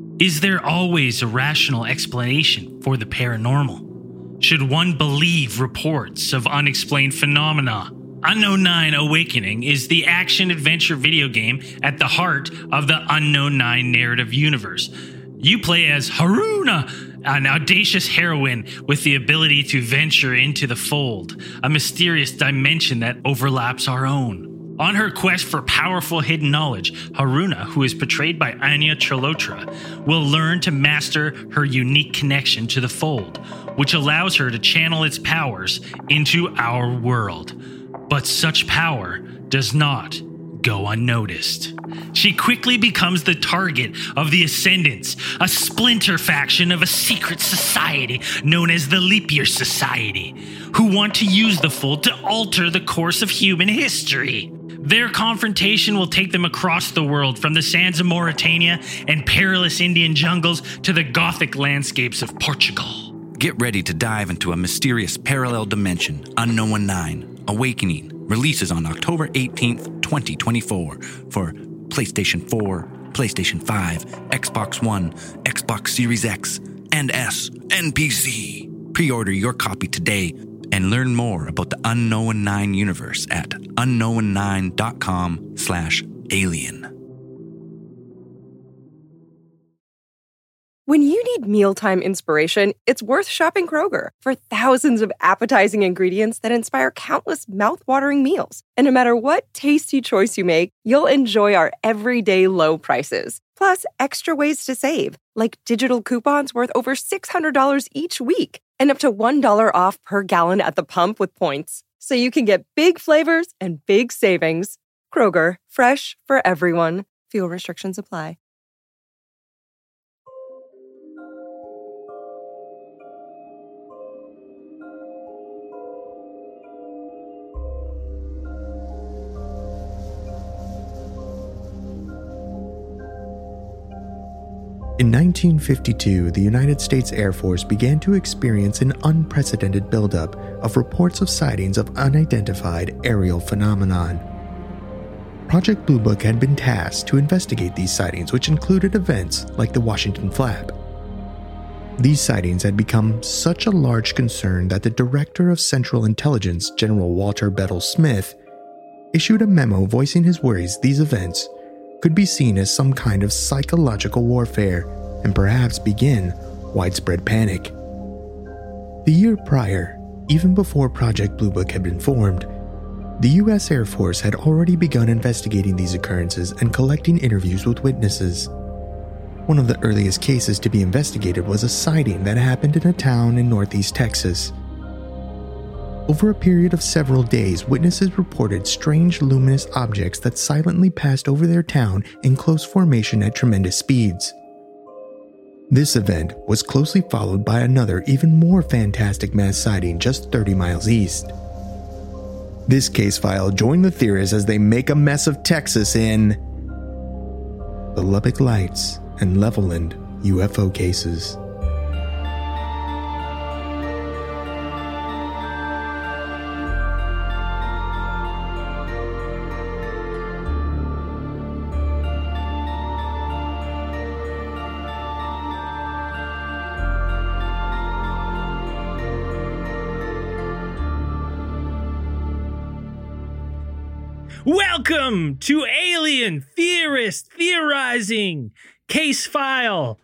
Is there always a rational explanation for the paranormal? Should one believe reports of unexplained phenomena? Unknown 9 Awakening is the action-adventure video game at the heart of the Unknown 9 narrative universe. You play as Haruna, an audacious heroine with the ability to venture into the fold, a mysterious dimension that overlaps our own. On her quest for powerful hidden knowledge, Haruna, who is portrayed by Anya Chalotra, will learn to master her unique connection to the fold, which allows her to channel its powers into our world. But such power does not go unnoticed. She quickly becomes the target of the Ascendants, a splinter faction of a secret society known as the Leap Year Society, who want to use the Fold to alter the course of human history. Their confrontation will take them across the world, from the sands of Mauritania and perilous Indian jungles to the Gothic landscapes of Portugal. Get ready to dive into a mysterious parallel dimension. Unknown 9 Awakening releases on October 18th, 2024 for PlayStation 4, PlayStation 5, Xbox One, Xbox Series X, and S, and PC. Pre-order your copy today and learn more about the Unknown 9 universe at unknown9.com/alien. When you need mealtime inspiration, it's worth shopping Kroger for thousands of appetizing ingredients that inspire countless mouth-watering meals. And no matter what tasty choice you make, you'll enjoy our everyday low prices. Plus, extra ways to save, like digital coupons worth over $600 each week and up to $1 off per gallon at the pump with points. So you can get big flavors and big savings. Kroger, fresh for everyone. Fuel restrictions apply. In 1952, the United States Air Force began to experience an unprecedented buildup of reports of sightings of unidentified aerial phenomenon. Project Blue Book had been tasked to investigate these sightings, which included events like the Washington Flap. These sightings had become such a large concern that the Director of Central Intelligence, General Walter Bedell Smith, issued a memo voicing his worries these events could be seen as some kind of psychological warfare and perhaps begin widespread panic. The year prior, even before Project Blue Book had been formed, the U.S. Air Force had already begun investigating these occurrences and collecting interviews with witnesses. One of the earliest cases to be investigated was a sighting that happened in a town in northeast Texas. Over a period of several days, witnesses reported strange luminous objects that silently passed over their town in close formation at tremendous speeds. This event was closely followed by another, even more fantastic mass sighting just 30 miles east. This case file joined the theorists as they make a mess of Texas in the Lubbock Lights and Levelland UFO cases. Welcome to Alien Theorist Theorizing, Case File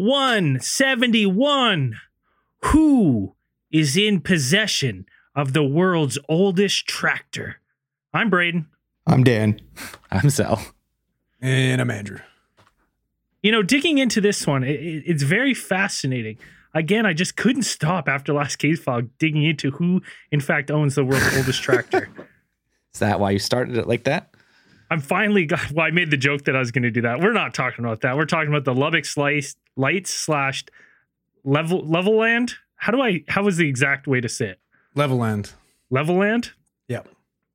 171. Who is in possession of the world's oldest tractor? I'm Braden. I'm Dan. I'm Sal. And I'm Andrew. You know, digging into this one, it's very fascinating. Again, I just couldn't stop after last case file digging into who, in fact, owns the world's oldest tractor. Is that why you started it like that? I made the joke that I was going to do that. We're not talking about that. We're talking about the Lubbock Lights / Levelland. How was the exact way to say it? Levelland. Levelland? Yep.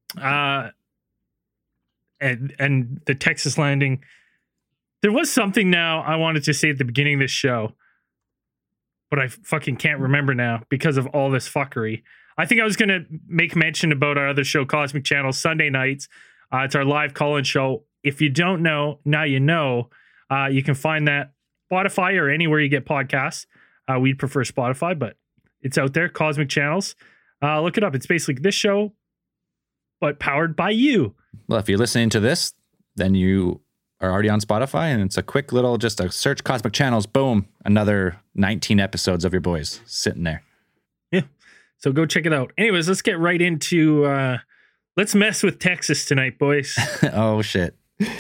And the Texas landing. There was something now I wanted to say at the beginning of this show, but I fucking can't remember now because of all this fuckery. I think I was going to make mention about our other show, Cosmic Channel, Sunday nights. It's our live call-in show. If you don't know, now you know. You can find that Spotify or anywhere you get podcasts. We'd prefer Spotify, but it's out there. Cosmic Channels. Look it up. It's basically this show, but powered by you. Well, if you're listening to this, then you are already on Spotify, and it's a quick little, just a search Cosmic Channels, boom, another 19 episodes of your boys sitting there. Yeah. So go check it out. Anyways, let's get right into, let's mess with Texas tonight, boys. Oh, shit.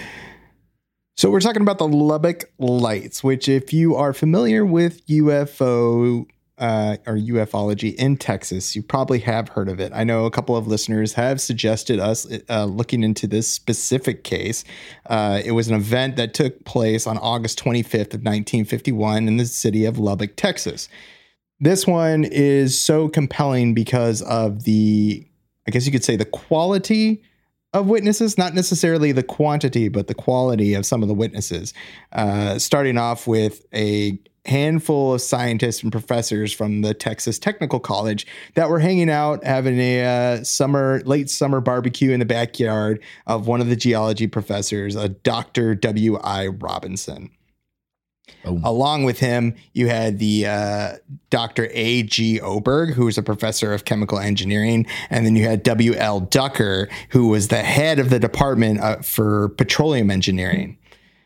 So we're talking about the Lubbock Lights, which if you are familiar with UFO or ufology in Texas, you probably have heard of it. I know a couple of listeners have suggested us looking into this specific case. It was an event that took place on August 25th of 1951 in the city of Lubbock, Texas. This one is so compelling because of the, I guess you could say, the quality of witnesses, not necessarily the quantity, but the quality of some of the witnesses. Starting off with a handful of scientists and professors from the Texas Technical College that were hanging out, having a late summer barbecue in the backyard of one of the geology professors, a Dr. W.I. Robinson. Oh. Along with him, you had the Dr. A.G. Oberg, who was a professor of chemical engineering. And then you had W.L. Ducker, who was the head of the department for petroleum engineering.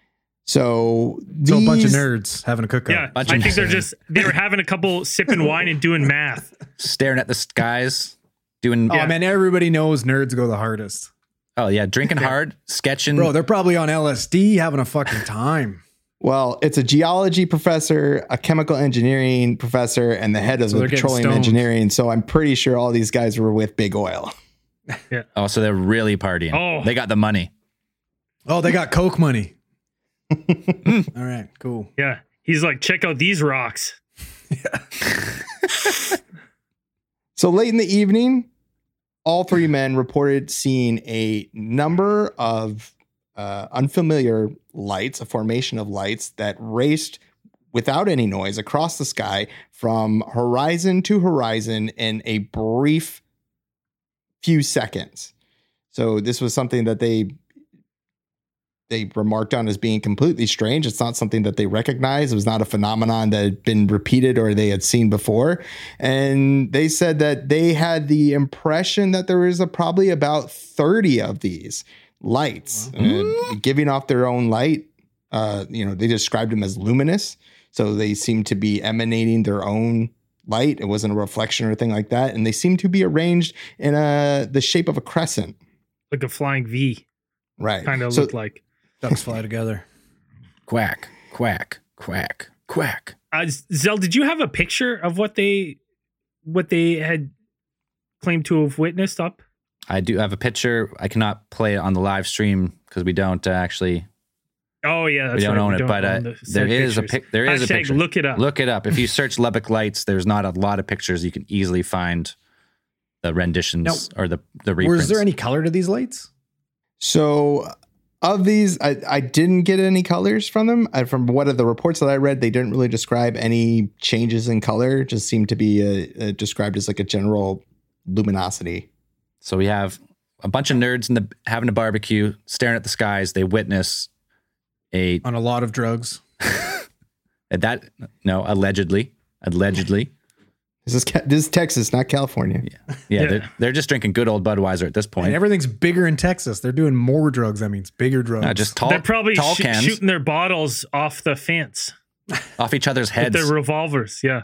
So a bunch of nerds having a cookout. Yeah, I think they were having a couple sipping wine and doing math. Staring at the skies, doing... Oh, man, everybody knows nerds go the hardest. Oh, yeah, drinking hard, sketching. Bro, they're probably on LSD having a fucking time. Well, it's a geology professor, a chemical engineering professor, and the head of the petroleum engineering. So I'm pretty sure all these guys were with Big Oil. Yeah. Oh, so they're really partying. Oh, they got the money. Oh, they got Coke money. All right, cool. Yeah. He's like, check out these rocks. Yeah. So late in the evening, all three men reported seeing a number of unfamiliar lights, a formation of lights that raced without any noise across the sky from horizon to horizon in a brief few seconds. So this was something that they remarked on as being completely strange. It's not something that they recognized. It was not a phenomenon that had been repeated or they had seen before. And they said that they had the impression that there was probably about 30 of these lights giving off their own light. They described them as luminous. So they seemed to be emanating their own light. It wasn't a reflection or anything like that. And they seemed to be arranged in the shape of a crescent. Like a flying V. Right. Kind of looked like. Ducks fly together. Quack, quack, quack, quack. Zell, did you have a picture of what they had claimed to have witnessed up? I do have a picture. I cannot play it on the live stream because we don't actually. Oh yeah, that's we don't own it. But there is a picture. Look it up. Look it up. If you search Lubbock Lights, there's not a lot of pictures. You can easily find the renditions or the reprints. Was there any color to these lights? So of these, I didn't get any colors from them. From one of the reports that I read, they didn't really describe any changes in color. It just seemed to be described as like a general luminosity. So we have a bunch of nerds having a barbecue, staring at the skies. They witness on a lot of drugs. Allegedly. This is Texas, not California. Yeah. They're just drinking good old Budweiser at this point. And everything's bigger in Texas. They're doing more drugs. That means bigger drugs. Just tall. They're probably tall cans. shooting their bottles off the fence, off each other's heads. With their revolvers. Yeah.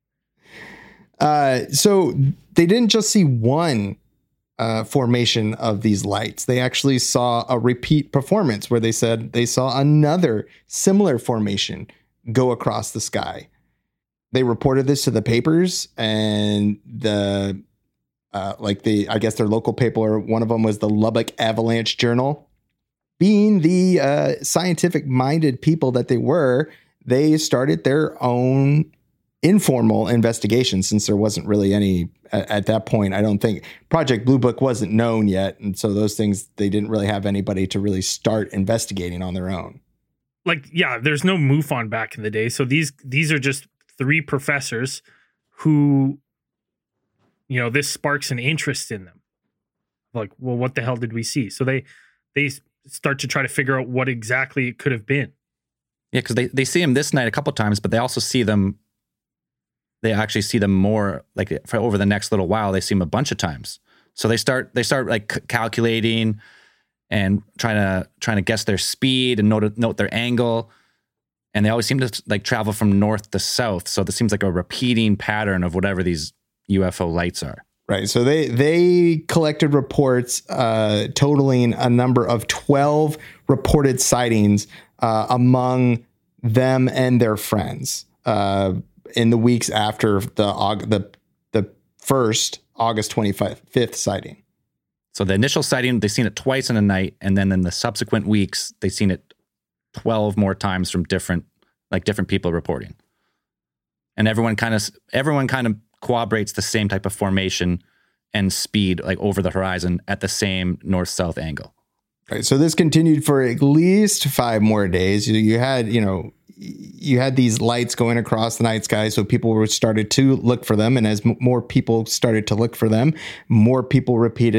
So they didn't just see one formation of these lights. They actually saw a repeat performance where they said they saw another similar formation go across the sky. They reported this to the papers, and I guess their local paper, one of them was the Lubbock Avalanche Journal. Being the scientific minded people that they were, they started their own informal investigation, since there wasn't really any at that point. I don't think Project Blue Book wasn't known yet. And so those things, they didn't really have anybody to really start investigating on their own. There's no MUFON back in the day. So these are just three professors who, this sparks an interest in them. Like, well, what the hell did we see? So they start to try to figure out what exactly it could have been. Yeah, because they see them this night a couple times, but they also see them. They actually see them more like for over the next little while. They see them a bunch of times, so they start like calculating and trying to guess their speed and note their angle, and they always seem to like travel from north to south. So this seems like a repeating pattern of whatever these UFO lights are. Right. So they collected reports totaling a number of 12 reported sightings among them and their friends in the weeks after the first August 25th sighting. So the initial sighting, they've seen it twice in a night, and then in the subsequent weeks, they've seen it 12 more times from different people reporting. And everyone kind of corroborates the same type of formation and speed, like over the horizon at the same north-south angle. Right. So this continued for at least 5 more days. You had these lights going across the night sky, so people started to look for them. And as more people started to look for them, more people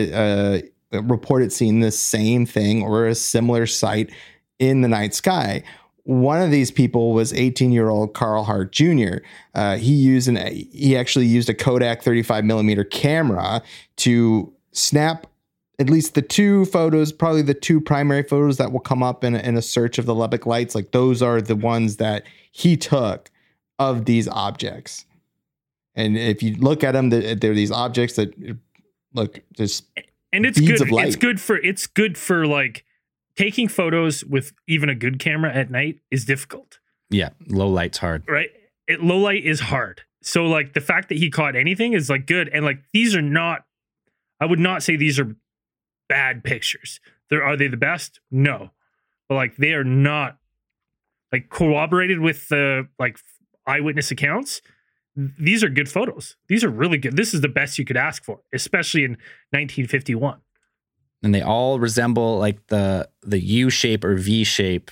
reported seeing the same thing or a similar sight in the night sky. One of these people was 18-year-old Carl Hart Jr. He actually used a Kodak 35 millimeter camera to snap at least the 2 photos, probably the 2 primary photos that will come up in a search of the Lubbock lights. Like those are the ones that he took of these objects. And if you look at them, they're these objects that look just and it's beads good. Of light. It's good for like taking photos with even a good camera at night is difficult. Yeah, low light's hard. Right? Low light is hard. So like the fact that he caught anything is like good. And like these are not, I would not say these are bad pictures. Are they the best? No. But like they are not like corroborated with the like eyewitness accounts. These are good photos. These are really good. This is the best you could ask for, especially in 1951. And they all resemble like the U shape or V shape.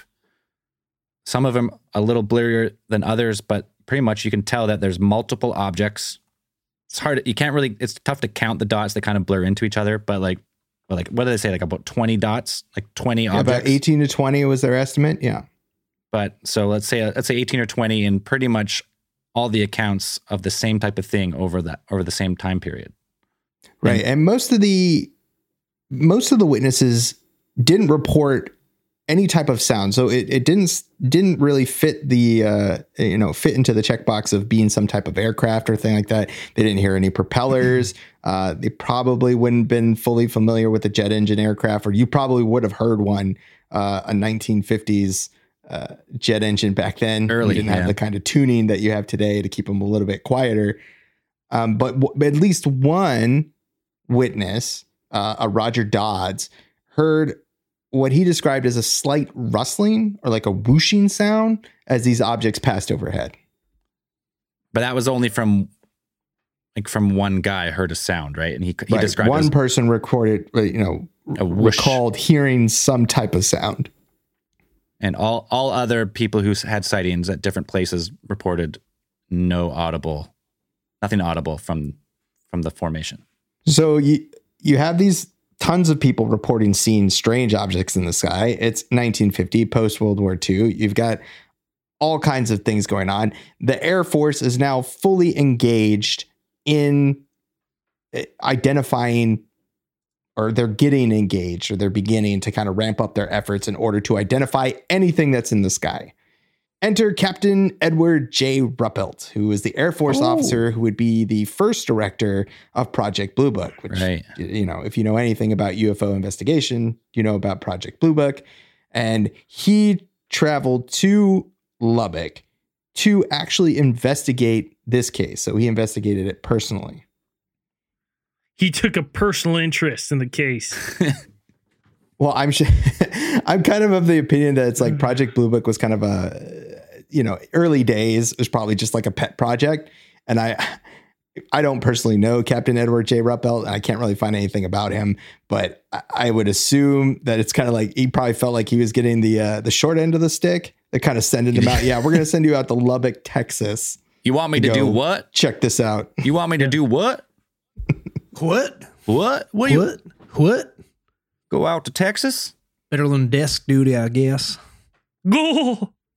Some of them a little blurrier than others, but pretty much you can tell that there's multiple objects. It's hard. It's tough to count the dots. They kind of blur into each other, but like what do they say? Like about 20 dots, like 20 objects. About 18 to 20 was their estimate. Yeah. But so let's say 18 or 20 in pretty much all the accounts of the same type of thing over the same time period. Right. And most of the witnesses didn't report any type of sound. So it didn't really fit fit into the checkbox of being some type of aircraft or thing like that. They didn't hear any propellers. They probably wouldn't have been fully familiar with the jet engine aircraft, or you probably would have heard one, a 1950s jet engine back then. Early, you didn't have the kind of tuning that you have today to keep them a little bit quieter. But at least one witness, a Roger Dodds, heard what he described as a slight rustling or like a whooshing sound as these objects passed overhead. But that was only from one guy heard a sound, right? And he right. described one person recorded, recalled hearing some type of sound. And all other people who had sightings at different places reported nothing audible from the formation. So you have these tons of people reporting seeing strange objects in the sky. It's 1950, post World War II. You've got all kinds of things going on. The Air Force is now fully engaged in identifying, or they're getting engaged, or they're beginning to kind of ramp up their efforts in order to identify anything that's in the sky. Enter Captain Edward J. Ruppelt, who is the Air Force officer who would be the first director of Project Blue Book, which, right. If you know anything about UFO investigation, you know about Project Blue Book. And he traveled to Lubbock to actually investigate this case. So he investigated it personally. He took a personal interest in the case. Well, I'm kind of the opinion that it's like Project Blue Book was kind of early days. It was probably just like a pet project. And I don't personally know Captain Edward J. Ruppelt, and I can't really find anything about him, but I would assume that it's kind of like he probably felt like he was getting the short end of the stick. They're kind of sending him out. Yeah, we're going to send you out to Lubbock, Texas. You want me to do what? Check this out. You want me to do what? What? What? What? Go out to Texas? Better than desk duty, I guess. Go.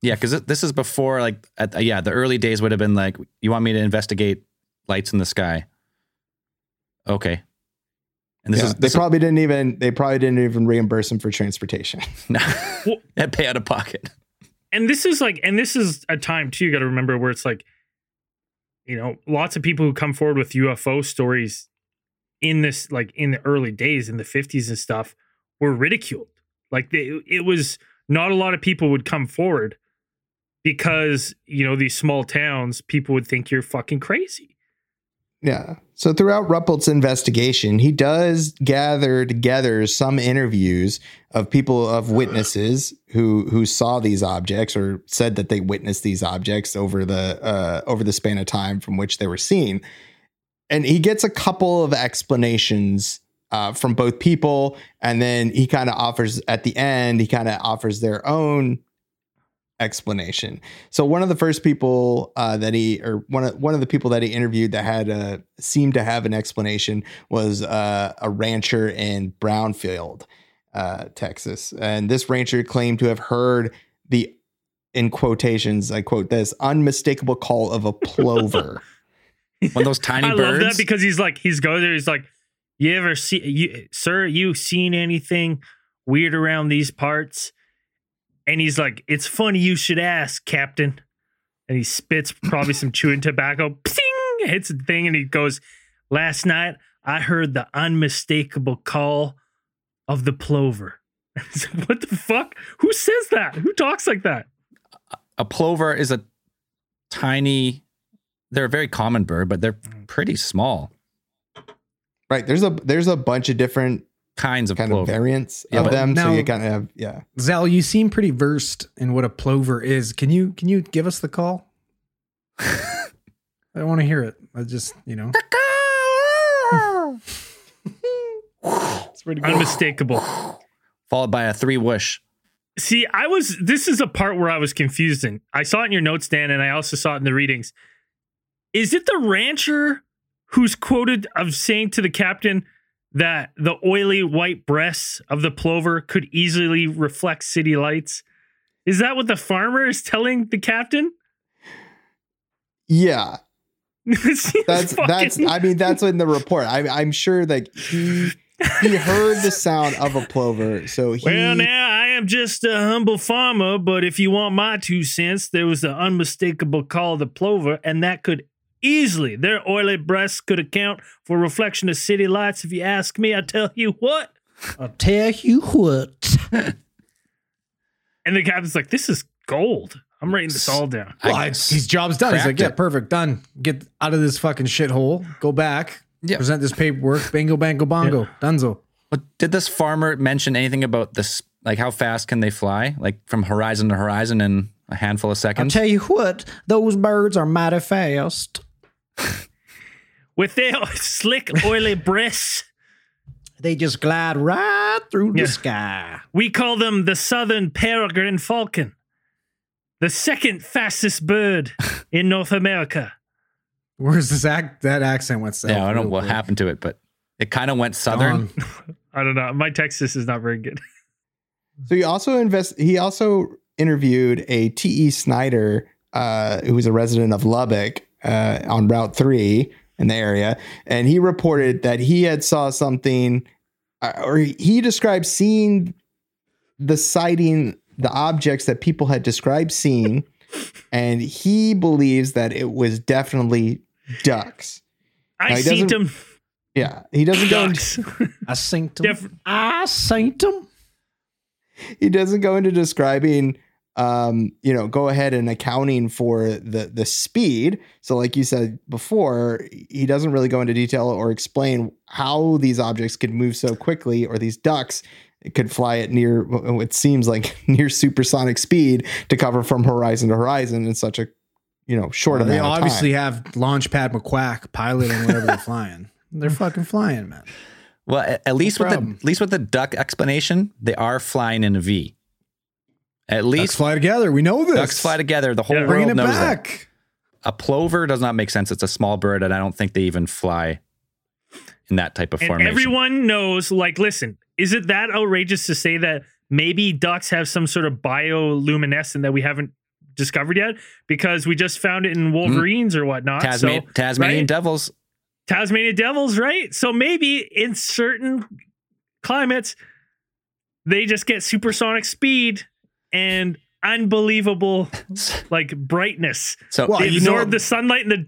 Yeah, because this is before, like, the early days would have been like, you want me to investigate lights in the sky? Okay. And they probably didn't even reimburse him for transportation. No, and pay out of pocket. And this is a time too, you got to remember, where it's like, you know, lots of people who come forward with UFO stories in this, like in the early days in the 50s and stuff, were ridiculed. Like it was not a lot of people would come forward because, you know, these small towns, people would think you're fucking crazy. Yeah. So throughout Ruppelt's investigation, he does gather together some interviews of witnesses who saw these objects or said that they witnessed these objects over the span of time from which they were seen. And he gets a couple of explanations from both people. And then he kind of offers their own explanation. So one of the first people one of the people that he interviewed that had seemed to have an explanation was a rancher in Brownfield, Texas. And this rancher claimed to have heard the, in quotations, I quote this, unmistakable call of a plover. One of those tiny birds. I love that because he's like, you ever see, sir, you seen anything weird around these parts? And he's like, it's funny you should ask, Captain. And he spits probably some chewing tobacco, ping, hits the thing, and he goes, last night I heard the unmistakable call of the plover. What the fuck? Who says that? Who talks like that? A plover is they're a very common bird, but they're pretty small. Right. There's a bunch of different kinds of variants of them. Now, so you kind of have, Zal, you seem pretty versed in what a plover is. Can you give us the call? I don't want to hear it. I just, you know. It's pretty good. Unmistakable. Followed by a 3 whoosh. See, this is a part where I was confused in. I saw it in your notes, Dan, and I also saw it in the readings. Is it the rancher who's quoted of saying to the captain that the oily white breasts of the plover could easily reflect city lights? Is that what the farmer is telling the captain? Yeah. that's in the report. I'm sure that he heard the sound of a plover. So well, now I am just a humble farmer, but if you want my 2 cents, there was the unmistakable call of the plover, and that could easily, their oily breasts could account for reflection of city lights. If you ask me, I tell you what. I'll tell you what. And the captain's like, this is gold. I'm writing this all down. His job's done. He's like, yeah, perfect, done. Get out of this fucking shithole. Go back. Yeah. Present this paperwork. Bingo, bango, bongo. Yeah. Dunzo. But did this farmer mention anything about this? Like, how fast can they fly? Like, from horizon to horizon in a handful of seconds? I'll tell you what, those birds are mighty fast. With their slick, oily breasts, they just glide right through the sky. We call them the southern peregrine falcon, the second fastest bird in North America. Where's that accent went south? Yeah, I don't know what happened to it, but it kind of went southern. I don't know. My Texas is not very good. So he also interviewed a T.E. Snyder, who was a resident of Lubbock, on Route 3 in the area. And he reported that he had saw something, or he described seeing the objects that people had described seeing. And he believes that it was definitely ducks. I seen them. Yeah. He doesn't ducks. I seen them. I seen them. He doesn't go into describing go ahead and accounting for the speed. So like you said before, he doesn't really go into detail or explain how these objects could move so quickly, or these ducks could fly at near what seems like near supersonic speed to cover from horizon to horizon in such a short amount of time. They obviously have Launchpad McQuack piloting whatever they're flying. They're fucking flying, man. Well, at least with the duck explanation, they are flying in a V. At least ducks fly together. We know this. Ducks fly together. The whole world knows back. That. A plover does not make sense. It's a small bird, and I don't think they even fly in that type of formation. Everyone knows, like, listen, is it that outrageous to say that maybe ducks have some sort of bioluminescent that we haven't discovered yet because we just found it in Wolverines or whatnot. Tasmanian Devils. Tasmanian Devils, right? So maybe in certain climates, they just get supersonic speed and unbelievable like brightness. So they absorb the sunlight in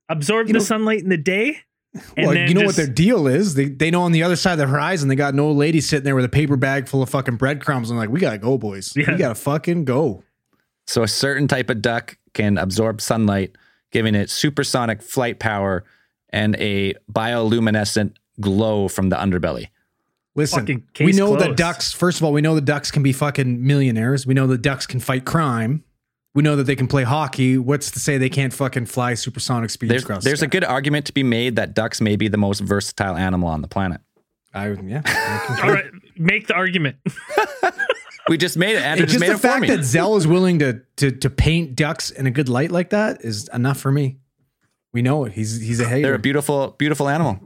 the day. And Well, then you know what their deal is? They know on the other side of the horizon, they got an old lady sitting there with a paper bag full of fucking breadcrumbs. And like, we got to go, boys. Yeah. We got to fucking go. So a certain type of duck can absorb sunlight, giving it supersonic flight power and a bioluminescent glow from the underbelly. Listen, Fucking we case know that closed. ducks, first of all, we know the ducks can be fucking millionaires. We know the ducks can fight crime. We know that they can play hockey. What's to say they can't fucking fly supersonic speeds across the There's sky? a good argument to be made that ducks may be the most versatile animal on the planet. I All right, make the argument. We just made it. Andrew It's just just made the it for fact me. that Zell is willing to paint ducks in a good light like that is enough for me. We know it. He's a hater. They're a beautiful, beautiful animal.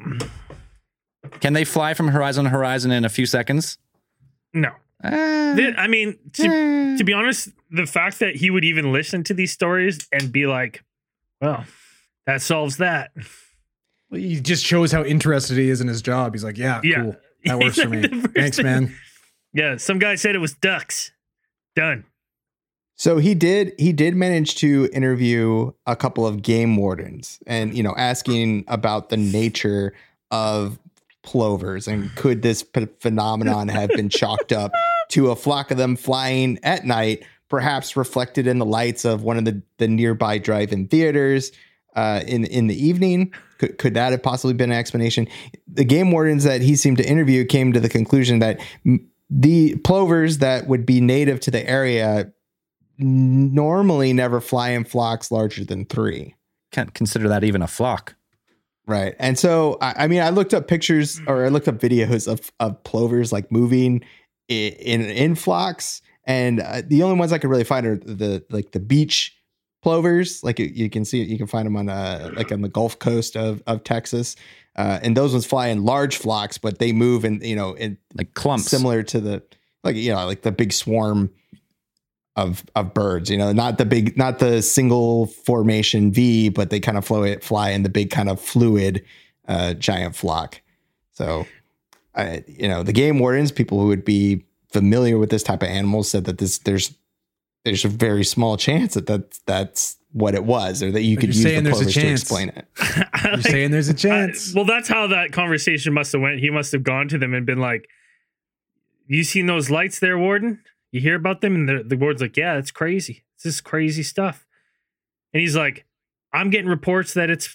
Can they fly from horizon to horizon in a few seconds? No. I mean, to be honest, the fact that he would even listen to these stories and be like, well, that solves that. Well, he just shows how interested he is in his job. He's like, yeah. Cool. That works for me. Thanks, man. Yeah, some guy said it was ducks. Done. So he did manage to interview a couple of game wardens and, you know, asking about the nature of plovers and could this phenomenon have been chalked up to a flock of them flying at night, perhaps reflected in the lights of one of the nearby drive-in theaters in the evening. Could that have possibly been an explanation? The game wardens that he seemed to interview came to the conclusion that the plovers that would be native to the area normally never fly in flocks larger than 3. Can't consider that even a flock. Right. And so, I mean, I looked up pictures or I looked up videos of plovers like moving in flocks. And the only ones I could really find are the beach plovers. Like you can find them on the Gulf Coast of Texas. And those ones fly in large flocks, but they move in Like clumps. similar to the big swarm of birds, not the single formation V, but they kind of fly in the big kind of fluid giant flock. So, the game wardens, people who would be familiar with this type of animal, said that there's a very small chance that's what it was, or that you could use the plovers to explain it. You're saying there's a chance. Well, that's how that conversation must have went. He must have gone to them and been like, "You seen those lights there, Warden? You hear about them?" And the warden's like, "Yeah, it's crazy. It's just crazy stuff." And he's like, "I'm getting reports that it's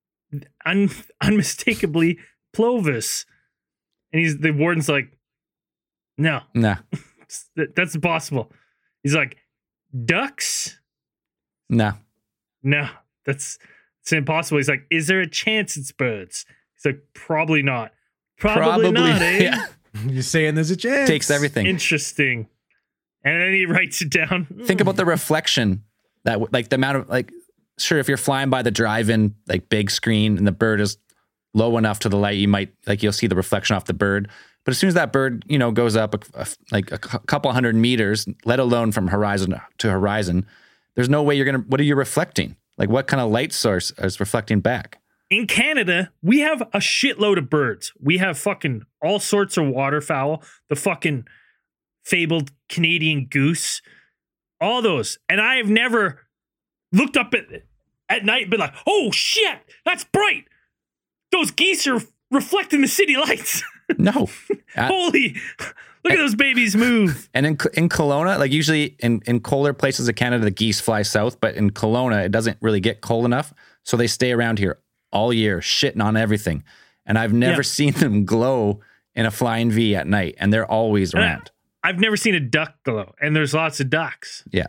unmistakably plovers." And the warden's like, "No, Nah. that's impossible." He's like, "Ducks? Nah. No, it's impossible." He's like, "Is there a chance it's birds?" He's like, "Probably not." Probably not, eh? Yeah. You're saying there's a chance. Takes everything. Interesting. And then he writes it down. Think about the reflection that the amount of sure, if you're flying by the drive-in big screen and the bird is low enough to the light, you might you'll see the reflection off the bird. But as soon as that bird goes up a couple hundred meters, let alone from horizon to horizon, there's no way what are you reflecting? What kind of light source is reflecting back? In Canada, we have a shitload of birds. We have fucking all sorts of waterfowl, the fucking fabled Canadian goose, all those. And I have never looked up at night and been like, "Oh shit, that's bright. Those geese are reflecting the city lights." No. Holy, look at those babies move. And in Kelowna, usually in colder places of Canada, the geese fly south, but in Kelowna, it doesn't really get cold enough. So they stay around here all year, shitting on everything. And I've never seen them glow in a flying V at night, and they're always around. I've never seen a duck glow, and there's lots of ducks. Yeah.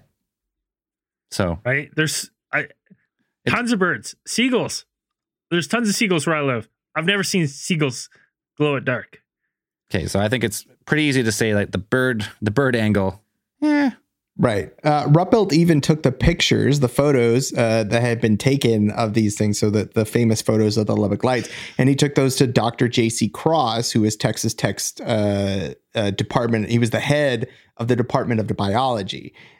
So. Right? There's tons of birds. Seagulls. There's tons of seagulls where I live. I've never seen seagulls glow at dark. Okay, so I think it's pretty easy to say the bird angle. Yeah. Right. Ruppelt even took the pictures, the photos that had been taken of these things. So that the famous photos of the Lubbock Lights, and he took those to Dr. J.C. Cross, who is Texas Tech's department. He was the head of the Department of Biology.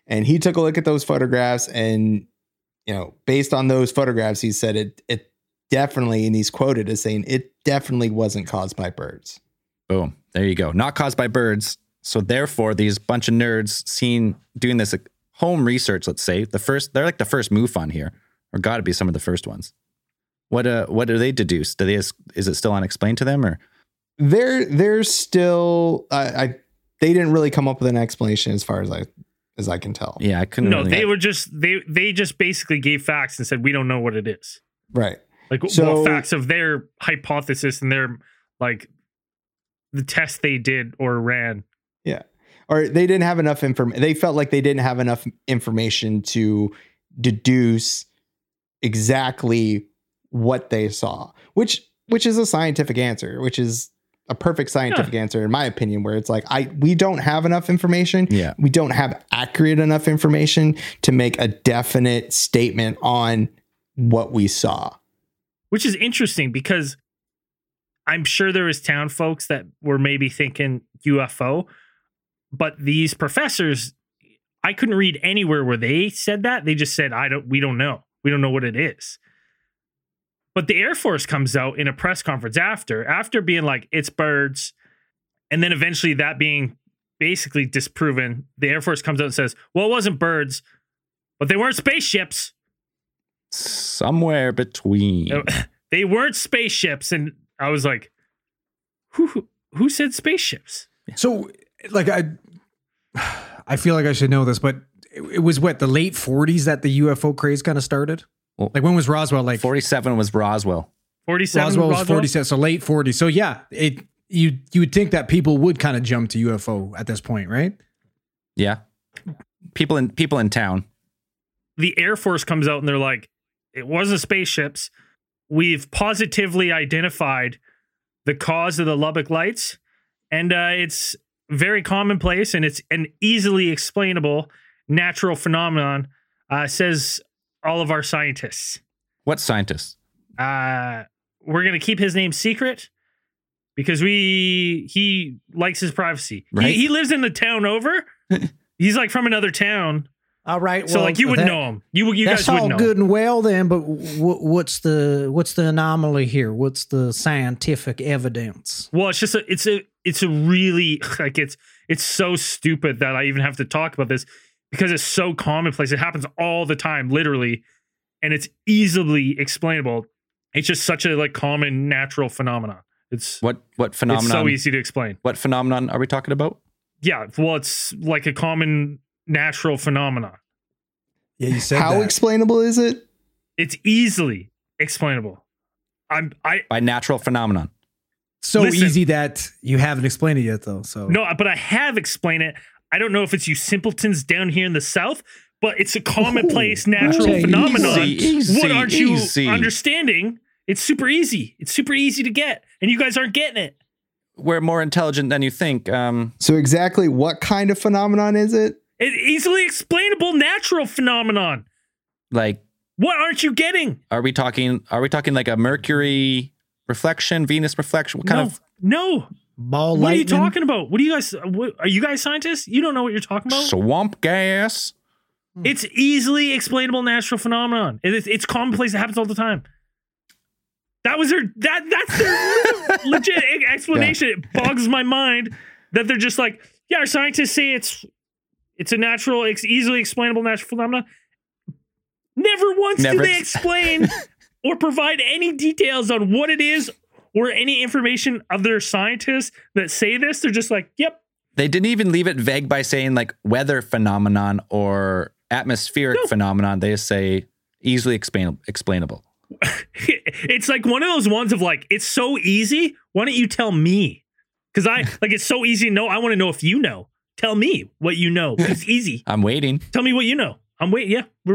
And he took a look at those photographs, and, you know, based on those photographs, he said it definitely, and he's quoted as saying, it definitely wasn't caused by birds. Boom. There you go. Not caused by birds. So therefore, these bunch of nerds doing this home research, let's say, they're like the first MUFON here, or got to be some of the first ones. What do they deduce? Is it still unexplained to them, or? They're still, they didn't really come up with an explanation as far as I can tell. Yeah, I couldn't. No, they were just they just basically gave facts and said we don't know what it is. Right. Like what facts of their hypothesis and their like the test they did or ran. Yeah. Or they didn't have enough information. They felt like they didn't have enough information to deduce exactly what they saw, which is a scientific answer, which is a perfect scientific answer, in my opinion, where it's like, we don't have enough information. Yeah. We don't have accurate enough information to make a definite statement on what we saw. Which is interesting because I'm sure there was town folks that were maybe thinking UFO, but these professors, I couldn't read anywhere where they said that. They just said, we don't know. We don't know what it is. But the Air Force comes out in a press conference after being like, it's birds. And then eventually that being basically disproven, the Air Force comes out and says, well, it wasn't birds, but they weren't spaceships. Somewhere between. They weren't spaceships. And I was like, who said spaceships? So, like, I feel like I should know this, but it was the late 40s that the UFO craze kind of started? Well, like, when was Roswell? Like 47 was Roswell. 47 Roswell was 47, so late 40s. So yeah, you would think that people would kind of jump to UFO at this point, right? Yeah. People in town. The Air Force comes out and they're like, it wasn't spaceships. We've positively identified the cause of the Lubbock lights, and it's very commonplace, and it's an easily explainable natural phenomenon, says all of our scientists. What scientists? We're going to keep his name secret because he likes his privacy. Right? He lives in the town over. He's like from another town. All right. So like you would know him. You that's guys would all know. Good and well then, but what's the anomaly here? What's the scientific evidence? Well, it's just it's a really like it's so stupid that I even have to talk about this because it's so commonplace. It happens all the time, literally, and it's easily explainable. It's just such a like common natural phenomenon. It's what phenomenon? It's so easy to explain. What phenomenon are we talking about? Yeah, well, it's like a common natural phenomenon. Yeah, you said how that. explainable is it? It's easily explainable. By natural phenomenon. So Listen, easy that you haven't explained it yet, though. So no, but I have explained it. I don't know if it's you simpletons down here in the South, but it's a commonplace natural okay, phenomenon. easy, what aren't you easy. understanding? It's super easy. It's super easy to get, and you guys aren't getting it. We're more intelligent than you think. So exactly what kind of phenomenon is it? It's easily explainable natural phenomenon. Like, What aren't you getting? are we talking like a Mercury reflection, Venus reflection? What kind of No. ball What are you lightning? talking about? What are you guys? Are you guys scientists? You don't know what you're talking about? swamp gas? It's easily explainable natural phenomenon. It's commonplace. It happens all the time. That was that's their legit explanation. Yeah. It bogs my mind that they're just like, yeah, our scientists say it's a natural, easily explainable natural phenomenon. Never once do they explain or provide any details on what it is or any information of their scientists that say this. They're just like, yep. They didn't even leave it vague by saying like weather phenomenon or atmospheric phenomenon. They just say easily explainable. It's like one of those ones of like, it's so easy. Why don't you tell me? Because it's so easy to know. I want to know if you know. Tell me what you know. It's easy. I'm waiting. Tell me what you know. I'm waiting.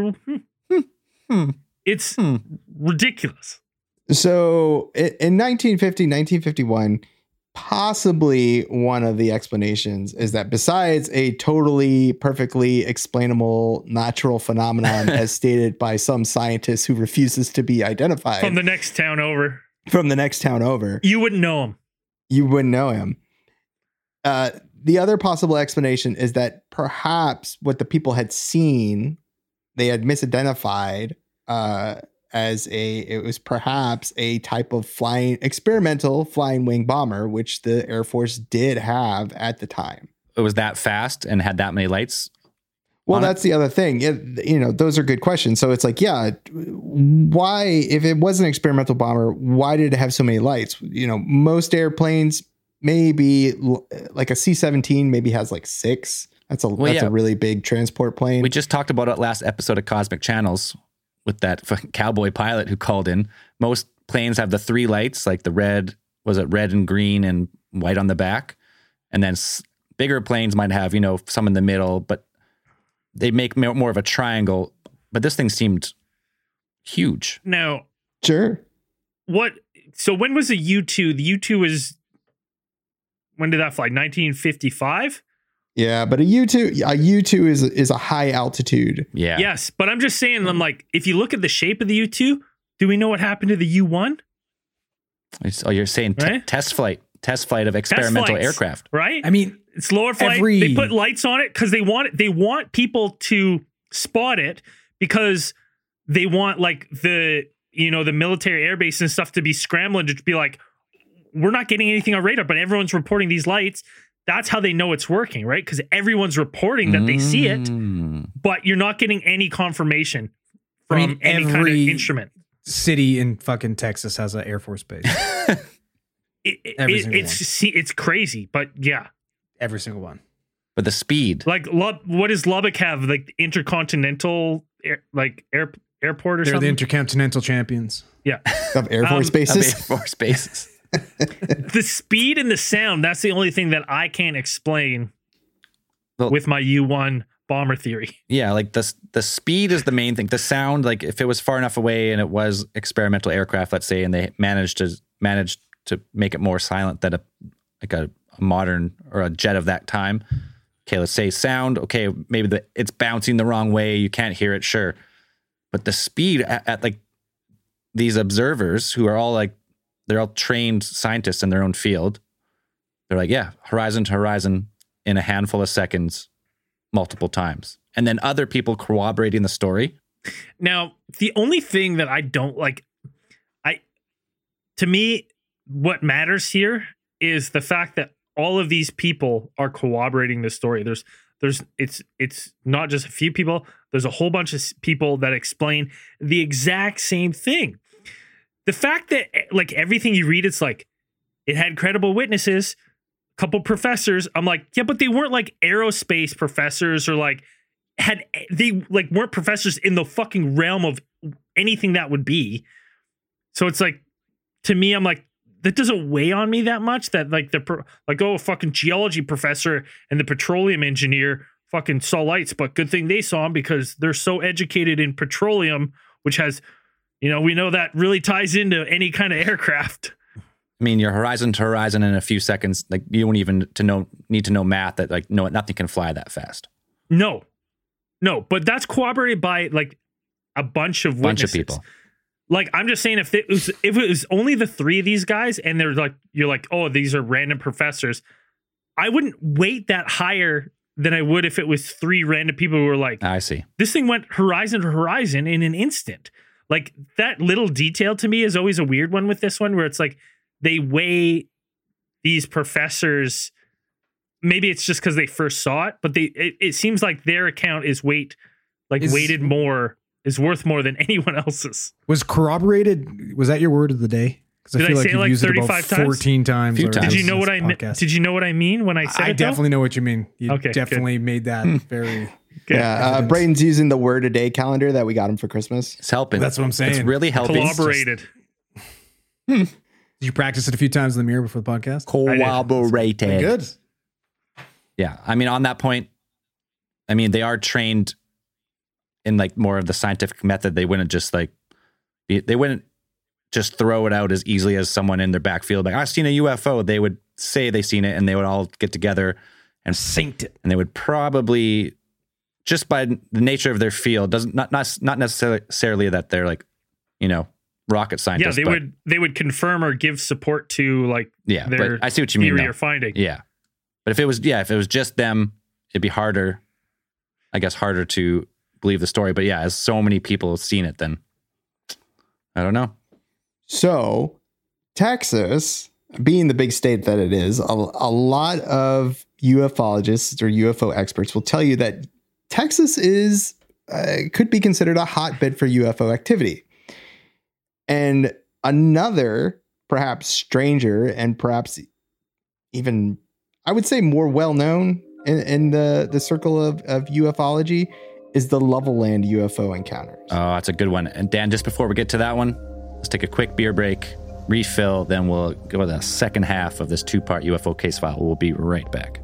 Yeah. It's ridiculous. So in 1951, possibly one of the explanations is that besides a totally perfectly explainable natural phenomenon as stated by some scientist who refuses to be identified From the next town over. from the next town over, You wouldn't know him. you wouldn't know him. the other possible explanation is that perhaps what the people had seen, they had misidentified it was perhaps a type of experimental flying wing bomber, which the Air Force did have at the time. It was that fast and had that many lights. Well, that's the other thing. Those are good questions. So it's like, yeah, why, if it was an experimental bomber, why did it have so many lights? Most airplanes, maybe like a C-17 maybe has like 6. That's a really big transport plane. We just talked about it last episode of Cosmic Channels with that fucking cowboy pilot who called in. Most planes have the 3 lights, like the red and green and white on the back. And then bigger planes might have, some in the middle, but they make more of a triangle. But this thing seemed huge. Now, sure. So when was the U-2? The U-2 was, when did that fly? 1955? Yeah, but a U-2 is a high altitude. Yeah. Yes, but I'm just saying, I'm like, if you look at the shape of the U-2, do we know what happened to the U-1? Oh, you're saying right? test flight of experimental aircraft, right? I mean, it's lower flight. They put lights on it because they want people to spot it, because they want like the military airbase and stuff to be scrambling to be like, we're not getting anything on radar, but everyone's reporting these lights. That's how they know it's working, right? Because everyone's reporting that they see it, but you're not getting any confirmation from any kind of instrument. City in fucking Texas has an Air Force base. It's crazy, but yeah, every single one. But the speed, like what does Lubbock have? Like intercontinental airport or something? They're the intercontinental champions. Yeah, of Air Force bases. Of Air Force bases. The speed and the sound, that's the only thing that I can't explain with my U-1 bomber theory. Yeah, like the speed is the main thing. The sound, like if it was far enough away and it was experimental aircraft, let's say, and they managed to make it more silent than a modern or a jet of that time. Okay, let's say sound. Okay, maybe it's bouncing the wrong way. You can't hear it, sure. But the speed at like these observers who are all like, they're all trained scientists in their own field. They're like, yeah, horizon to horizon in a handful of seconds, multiple times. And then other people corroborating the story. Now, the only thing that I don't like, to me, what matters here is the fact that all of these people are corroborating the story. It's not just a few people. There's a whole bunch of people that explain the exact same thing. The fact that like everything you read, it's like it had credible witnesses, a couple professors. I'm like, yeah, but they weren't like aerospace professors or they weren't professors in the fucking realm of anything that would be. So it's like, to me, I'm like, that doesn't weigh on me that much. That like a fucking geology professor and the petroleum engineer fucking saw lights, but good thing they saw them because they're so educated in petroleum, which has. We know that really ties into any kind of aircraft. I mean, your horizon to horizon in a few seconds, like you don't even need to know math that like nothing can fly that fast. No, but that's corroborated by like a bunch of witnesses. Bunch of people. Like I'm just saying, if it was only the 3 of these guys, and they're like, you're like, oh, these are random professors, I wouldn't weight that higher than I would if it was 3 random people who were like, I see. This thing went horizon to horizon in an instant. Like that little detail to me is always a weird one with this one, where it's like they weigh these professors. Maybe it's just because they first saw it, but it seems like their account is weighted more, is worth more than anyone else's. Was corroborated? Was that your word of the day? Because I feel like you've used it about 14 times. Did you know what I meant? Did you know what I mean when I said it? I definitely know what you mean. You Okay, definitely made that very. Good. Yeah, Brayden's using the word a day calendar that we got him for Christmas. It's helping. That's what I'm saying. It's really helping. Collaborated. Did you practice it a few times in the mirror before the podcast? Corroborated. Good. Yeah. I mean, on that point, I mean, they are trained in like more of the scientific method. They wouldn't just throw it out as easily as someone in their backfield. Like, I've seen a UFO. They would say they seen it and they would all get together and synced it. And they would probably, just by the nature of their field, not necessarily that they're like, rocket scientists. Yeah, they would confirm or give support to like their but I see what you mean theory or finding. Yeah. But if it was just them, it'd be harder to believe the story. But yeah, as so many people have seen it, then I don't know. So Texas, being the big state that it is, a lot of ufologists or UFO experts will tell you that Texas is could be considered a hotbed for UFO activity. And another, perhaps stranger and perhaps even, I would say, more well-known in the circle of ufology is the Levelland UFO encounters. Oh, that's a good one. And Dan, just before we get to that one, let's take a quick beer break, refill, then we'll go to the second half of this 2-part UFO case file. We'll be right back.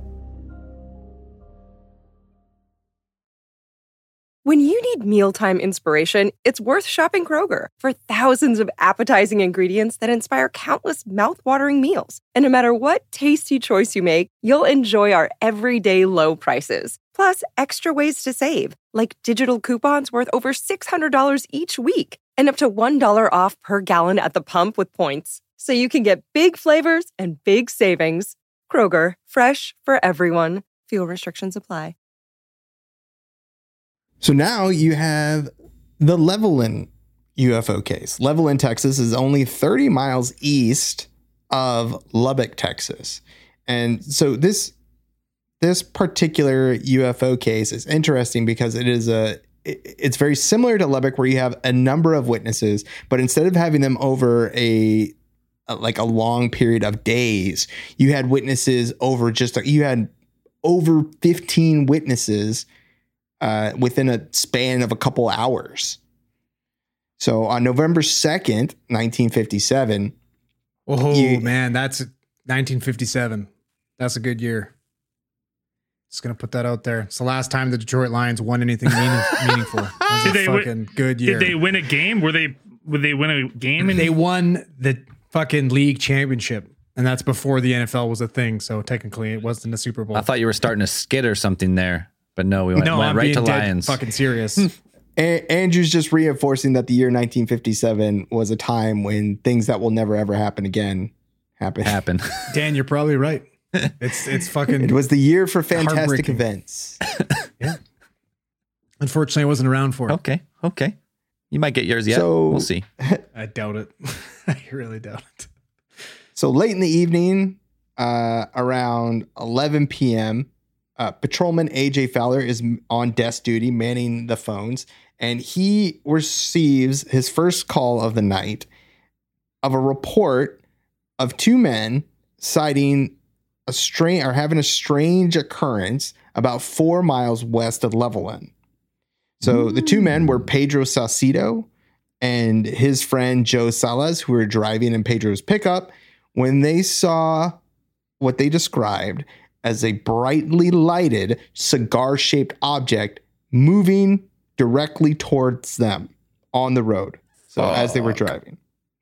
When you need mealtime inspiration, it's worth shopping Kroger for thousands of appetizing ingredients that inspire countless mouth-watering meals. And no matter what tasty choice you make, you'll enjoy our everyday low prices. Plus, extra ways to save, like digital coupons worth over $600 each week and up to $1 off per gallon at the pump with points. So you can get big flavors and big savings. Kroger, fresh for everyone. Fuel restrictions apply. So now you have the Levelland UFO case. Levelland, Texas is only 30 miles east of Lubbock, Texas. And so this particular UFO case is interesting because it's very similar to Lubbock, where you have a number of witnesses, but instead of having them over a long period of days, you had witnesses you had over 15 witnesses within a span of a couple hours. So on November 2nd, 1957. Oh, man, that's 1957. That's a good year. Just going to put that out there. It's the last time the Detroit Lions won anything meaningful. Did they fucking good year. Did they win a game? Would they win a game? They won the fucking league championship. And that's before the NFL was a thing. So technically it wasn't a Super Bowl. I thought you were starting a skit or something there. But no, we went I'm right to being Lions. Fucking serious. Andrew's just reinforcing that the year 1957 was a time when things that will never ever happen again happen. Dan, you're probably right. It's fucking. It was the year for fantastic events. Yeah. Unfortunately, I wasn't around for it. Okay. You might get yours yet. So, we'll see. I doubt it. I really doubt it. So late in the evening, around 11 p.m., Patrolman A.J. Fowler is on desk duty, manning the phones, and he receives his first call of the night of a report of two men citing having a strange occurrence about 4 miles west of Levelland. So the two men were Pedro Salcido and his friend Joe Salas, who were driving in Pedro's pickup, when they saw what they described as a brightly lighted cigar-shaped object moving directly towards them on the road. So as they were driving,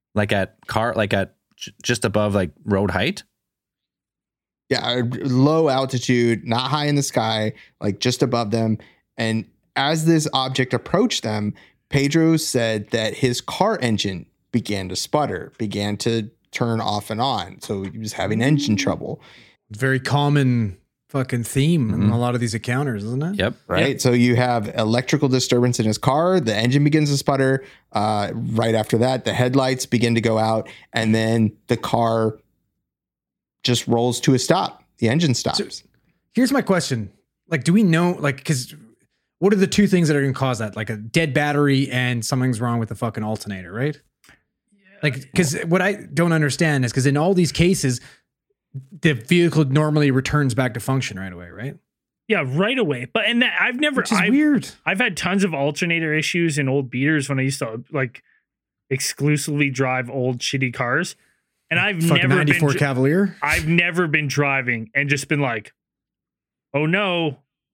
just above like road height. Yeah, low altitude, not high in the sky, like just above them. And as this object approached them, Pedro said that his car engine began to sputter, began to turn off and on. So he was having engine trouble. Very common fucking theme in a lot of these encounters, isn't it? Yep. Right. Yep. So you have electrical disturbance in his car. The engine begins to sputter. Right after that, the headlights begin to go out, and then the car just rolls to a stop. The engine stops. So here's my question. Like, do we know, like, because what are the two things that are going to cause that? Like a dead battery and something's wrong with the fucking alternator, right? Like, because what I don't understand is because in all these cases, the vehicle normally returns back to function right away, right? Yeah, right away. But Which is weird. I've had tons of alternator issues in old beaters when I used to like exclusively drive old shitty cars, and I've fucking never 94 been Cavalier. I've never been driving and just been like, oh no,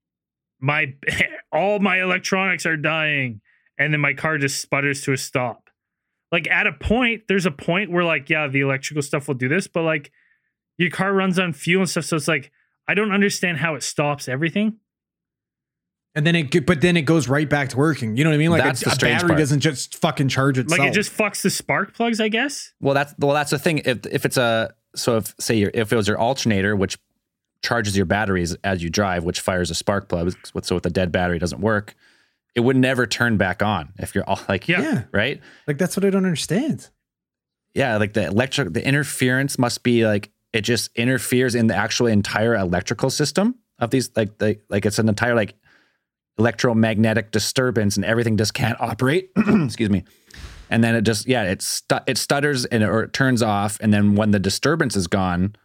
all my electronics are dying, and then my car just sputters to a stop. Like there's a point where like, yeah, the electrical stuff will do this, but like your car runs on fuel and stuff. So it's like, I don't understand how it stops everything. And then it goes right back to working. You know what I mean? Like That's the a strange battery part. doesn't just fucking charge itself. Like it just fucks the spark plugs, I guess. Well, that's the thing. If it was your alternator, which charges your batteries as you drive, which fires a spark plug. So with a dead battery, it doesn't work. It would never turn back on if you're all like, right? Like, that's what I don't understand. Yeah, like the interference must be like, it just interferes in the actual entire electrical system of these, like it's an entire like electromagnetic disturbance, and everything just can't operate. Excuse me. And then it just, it stutters or it turns off. And then when the disturbance is gone,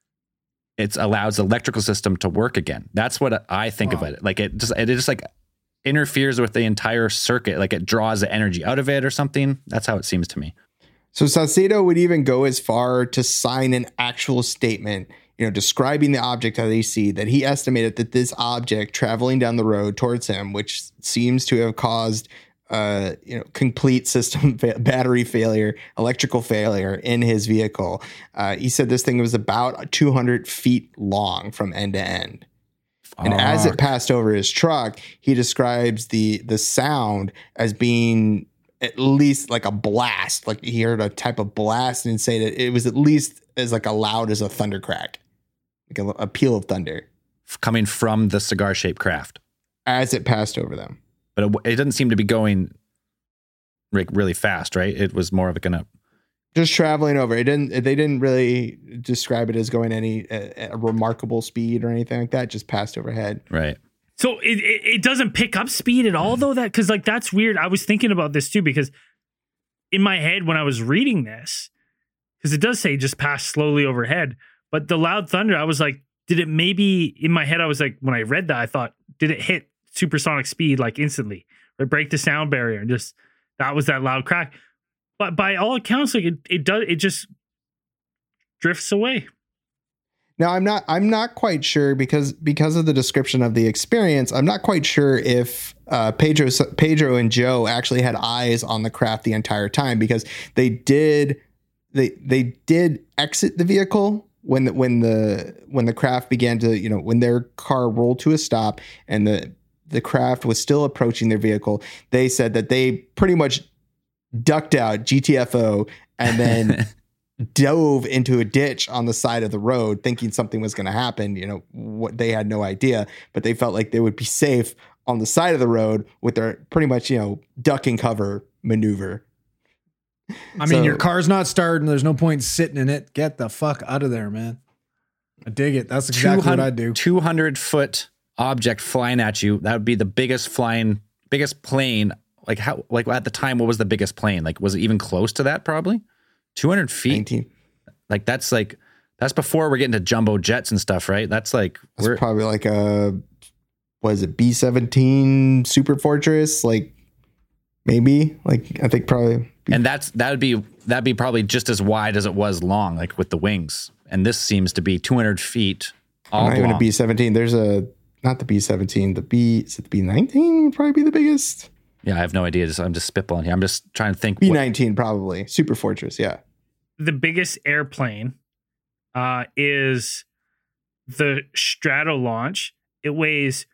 it allows the electrical system to work again. That's what I think of it. Like it just like interferes with the entire circuit. Like it draws the energy out of it or something. That's how it seems to me. So Saucedo would even go as far to sign an actual statement, describing the object that they see, that he estimated that this object traveling down the road towards him, which seems to have caused complete system battery failure, electrical failure in his vehicle. He said this thing was about 200 feet long from end to end. And as it passed over his truck, he describes the sound as being at least like a blast. Like he heard a type of blast, and say that it was at least as like loud as a thunder crack, like a peal of thunder coming from the cigar-shaped craft as it passed over them. But it doesn't seem to be going like really fast, right? It was more of just traveling over. They didn't really describe it as going a remarkable speed or anything like that. Just passed overhead. Right. So it doesn't pick up speed at all, though. Because like that's weird. I was thinking about this too, because in my head when I was reading this, because it does say just pass slowly overhead, but the loud thunder, I was like, did it maybe in my head? I was like, when I read that, I thought, did it hit supersonic speed like instantly, or break the sound barrier, and just that was that loud crack? But by all accounts, like it just drifts away. Now I'm not quite sure because of the description of the experience. I'm not quite sure if Pedro and Joe actually had eyes on the craft the entire time, because they did exit the vehicle when the craft began to, when their car rolled to a stop and the craft was still approaching their vehicle. They said that they pretty much ducked out, GTFO, and then dove into a ditch on the side of the road thinking something was going to happen. What they had no idea, but they felt like they would be safe on the side of the road with their pretty much, duck and cover maneuver. I mean, your car's not starting. There's no point sitting in it. Get the fuck out of there, man. I dig it. That's exactly what I do. 200-foot object flying at you. That would be the biggest plane. Like how? Like at the time, what was the biggest plane? Like was it even close to that? Probably 200 feet. 19. Like that's before we're getting to jumbo jets and stuff, right? That's probably like a, what is it, B-17 Super Fortress? Like maybe, like I think probably. And that'd be probably just as wide as it was long, like with the wings. And this seems to be 200 feet. All not even a B-17. There's not the B-17. Is it the B-19 would probably be the biggest? Yeah, I have no idea. I'm just spitballing here. I'm just trying to think. B-19 probably. Super Fortress, yeah. The biggest airplane is the Stratolaunch. It weighs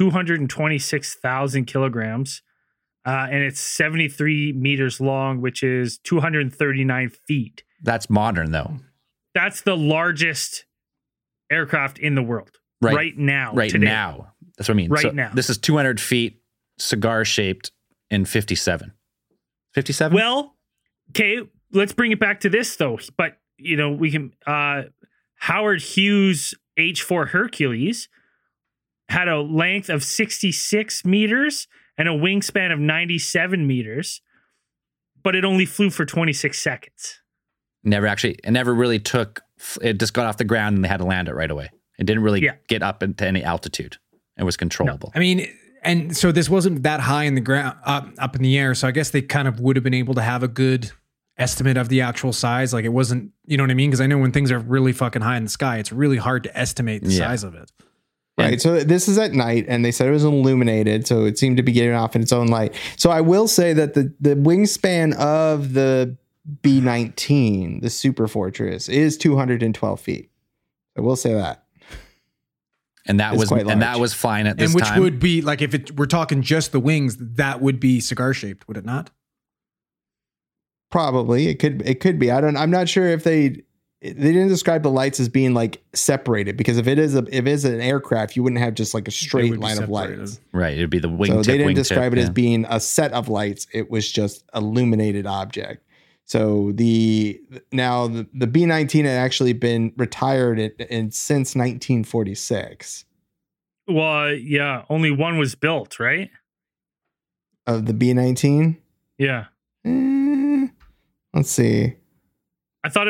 226,000 kilograms, and it's 73 meters long, which is 239 feet. That's modern, though. That's the largest aircraft in the world right now. Right today. now. That's what I mean. Right now. This is 200 feet, cigar-shaped in 57. 57? Well, okay, let's bring it back to this, though. But, we can... Howard Hughes H-4 Hercules had a length of 66 meters and a wingspan of 97 meters, but it only flew for 26 seconds. It never really took... It just got off the ground and they had to land it right away. It didn't really get up into any altitude. It was controllable. No. I mean... And so this wasn't that high in the ground, up in the air. So I guess they kind of would have been able to have a good estimate of the actual size. Like it wasn't, you know what I mean? Because I know when things are really fucking high in the sky, it's really hard to estimate the size of it. Right. So this is at night, and they said it was illuminated, so it seemed to be getting off in its own light. So I will say that the wingspan of the B-19, the Super Fortress, is 212 feet. I will say that. And that was fine at this time. And which would be like, if we're talking just the wings, that would be cigar shaped, would it not? Probably. It could be. I'm not sure if they they didn't describe the lights as being like separated, because if it is an aircraft, you wouldn't have just like a straight line of lights. Right. It'd be the wingtip. So they didn't describe it yeah. as being a set of lights. It was just illuminated object. So the B-19 had actually been retired since 1946. Well, yeah, only one was built, right? Of the B-19? Yeah. Let's see. I thought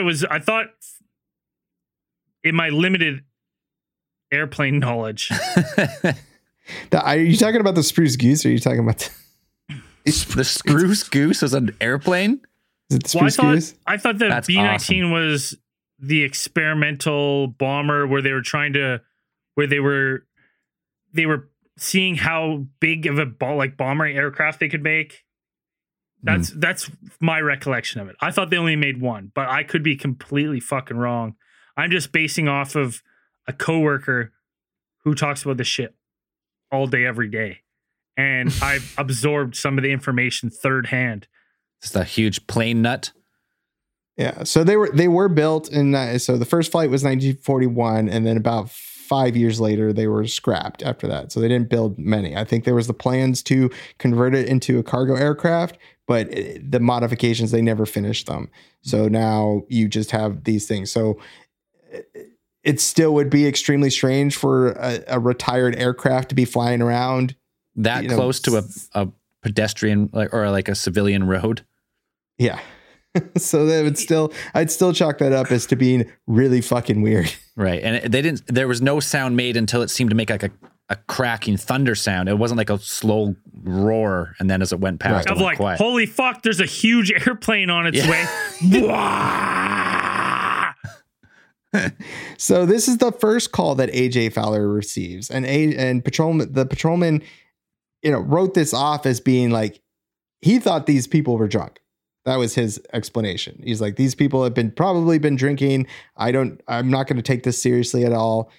in my limited airplane knowledge. Are you talking about the Spruce Goose, or are you talking about the Spruce Goose was an airplane? Is it the Spruce Goose? I thought the That's B-19 awesome. was the experimental bomber where they were seeing how big of a bomber aircraft they could make. That's my recollection of it. I thought they only made one, but I could be completely fucking wrong. I'm just basing off of a coworker who talks about this shit all day, every day. And I've absorbed some of the information third hand. Just a huge plane nut. Yeah. So they were built so the first flight was 1941, and then about 5 years later, they were scrapped after that. So they didn't build many. I think there was the plans to convert it into a cargo aircraft, but the modifications, they never finished them. So now you just have these things. So it still would be extremely strange for a retired aircraft to be flying around that close to a pedestrian or a civilian road. Yeah. So I'd still chalk that up as to being really fucking weird. Right. And there was no sound made until it seemed to make like a cracking thunder sound. It wasn't like a slow roar. And then as it went past, Right. it went quiet. Holy fuck, there's a huge airplane on its way. So this is the first call that AJ Fowler receives, and the patrolman, wrote this off as being like, he thought these people were drunk. That was his explanation. He's like, these people have probably been drinking. I'm not going to take this seriously at all.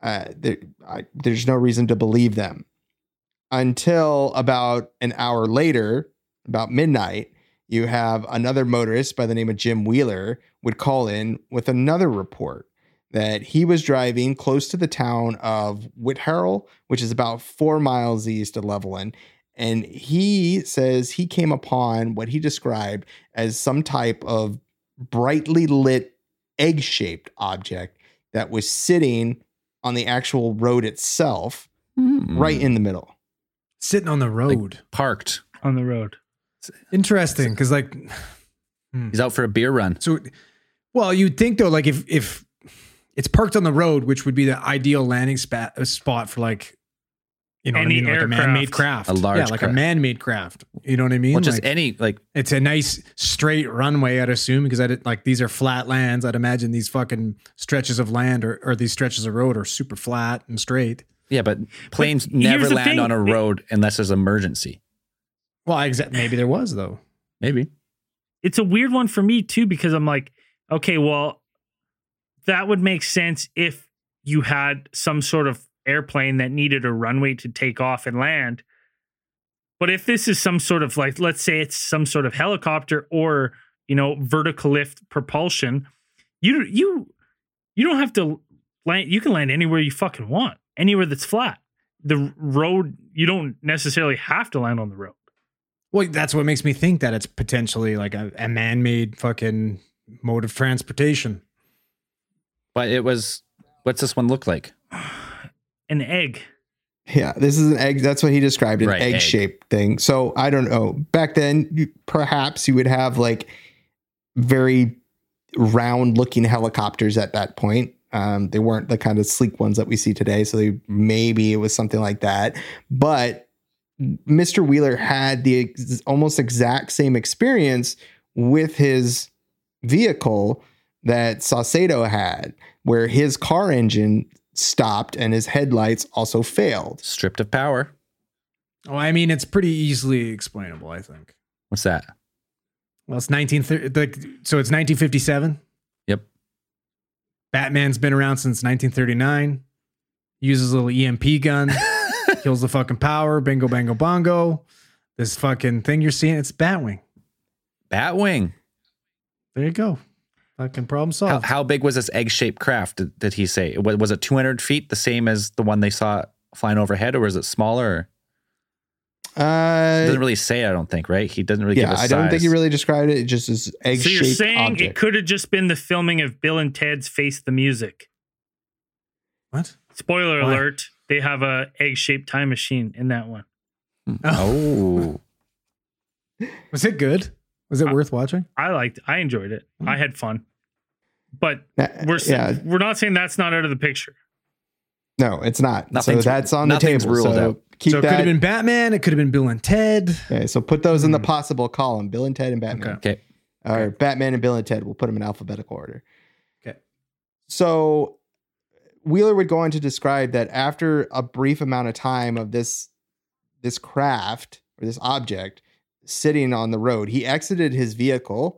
There's no reason to believe them. Until about an hour later, about midnight, you have another motorist by the name of Jim Wheeler would call in with another report that he was driving close to the town of Whitharrel, which is about 4 miles east of Levelland. And he says he came upon what he described as some type of brightly lit egg-shaped object that was sitting on the actual road itself, right in the middle. Sitting on the road. Like parked. On the road. Interesting, because he's out for a beer run. So, well, you'd think though, like if it's parked on the road, which would be the ideal landing spot for like, what I mean, like a man-made craft, a large, like a man-made craft. You know what I mean? Well, just any it's a nice straight runway, I'd assume, because these are flat lands. I'd imagine these fucking stretches of land or these stretches of road are super flat and straight. Yeah, but planes never land on a road unless there's emergency. Well, maybe there was though. Maybe. It's a weird one for me too, because I'm like, okay, well, that would make sense if you had some sort of airplane that needed a runway to take off and land. But if this is some sort of let's say it's some sort of helicopter or, vertical lift propulsion, you don't have to land. You can land anywhere you fucking want, anywhere that's flat. The road, you don't necessarily have to land on the road. Well, that's what makes me think that it's potentially like a man-made fucking mode of transportation. But what's this one look like? An egg. Yeah, this is an egg. That's what he described, an Right, egg-shaped thing. So I don't know. Back then, perhaps you would have like very round-looking helicopters at that point. They weren't the kind of sleek ones that we see today. So maybe it was something like that. But Mr. Wheeler had the almost exact same experience with his vehicle that Saucedo had, where his car engine stopped and his headlights also failed. Stripped of power. Oh, I mean, it's pretty easily explainable, I think. What's that? Well, it's 1957. Yep. Batman's been around since 1939. Uses a little EMP gun. Kills the fucking power. Bingo, bango, bongo. This fucking thing you're seeing, it's Batwing. Batwing. There you go. Fucking problem solved. How big was this egg-shaped craft? Did he say? Was it 200 feet, the same as the one they saw flying overhead, or was it smaller? He doesn't really say, I don't think, right? He doesn't really give a size. I don't think he really described it. It just is egg-shaped So you're saying object. it could have just been the filming of Bill and Ted's Face the Music. What? Spoiler Why? alert, they have a egg-shaped time machine in that one. Oh. Was it good? Was it worth watching? I enjoyed it. I had fun. But Yeah. we're not saying that's not out of the picture. No, it's not. So Nothing's- that's on the nothing's table. ruled So out. keep So it could have that. been Batman. It could have been Bill and Ted. Okay, so put those in the possible column. Bill and Ted and Batman. Okay. Okay. Or Batman and Bill and Ted. We'll put them in alphabetical order. Okay. So Wheeler would go on to describe that after a brief amount of time of this craft or this object sitting on the road, he exited his vehicle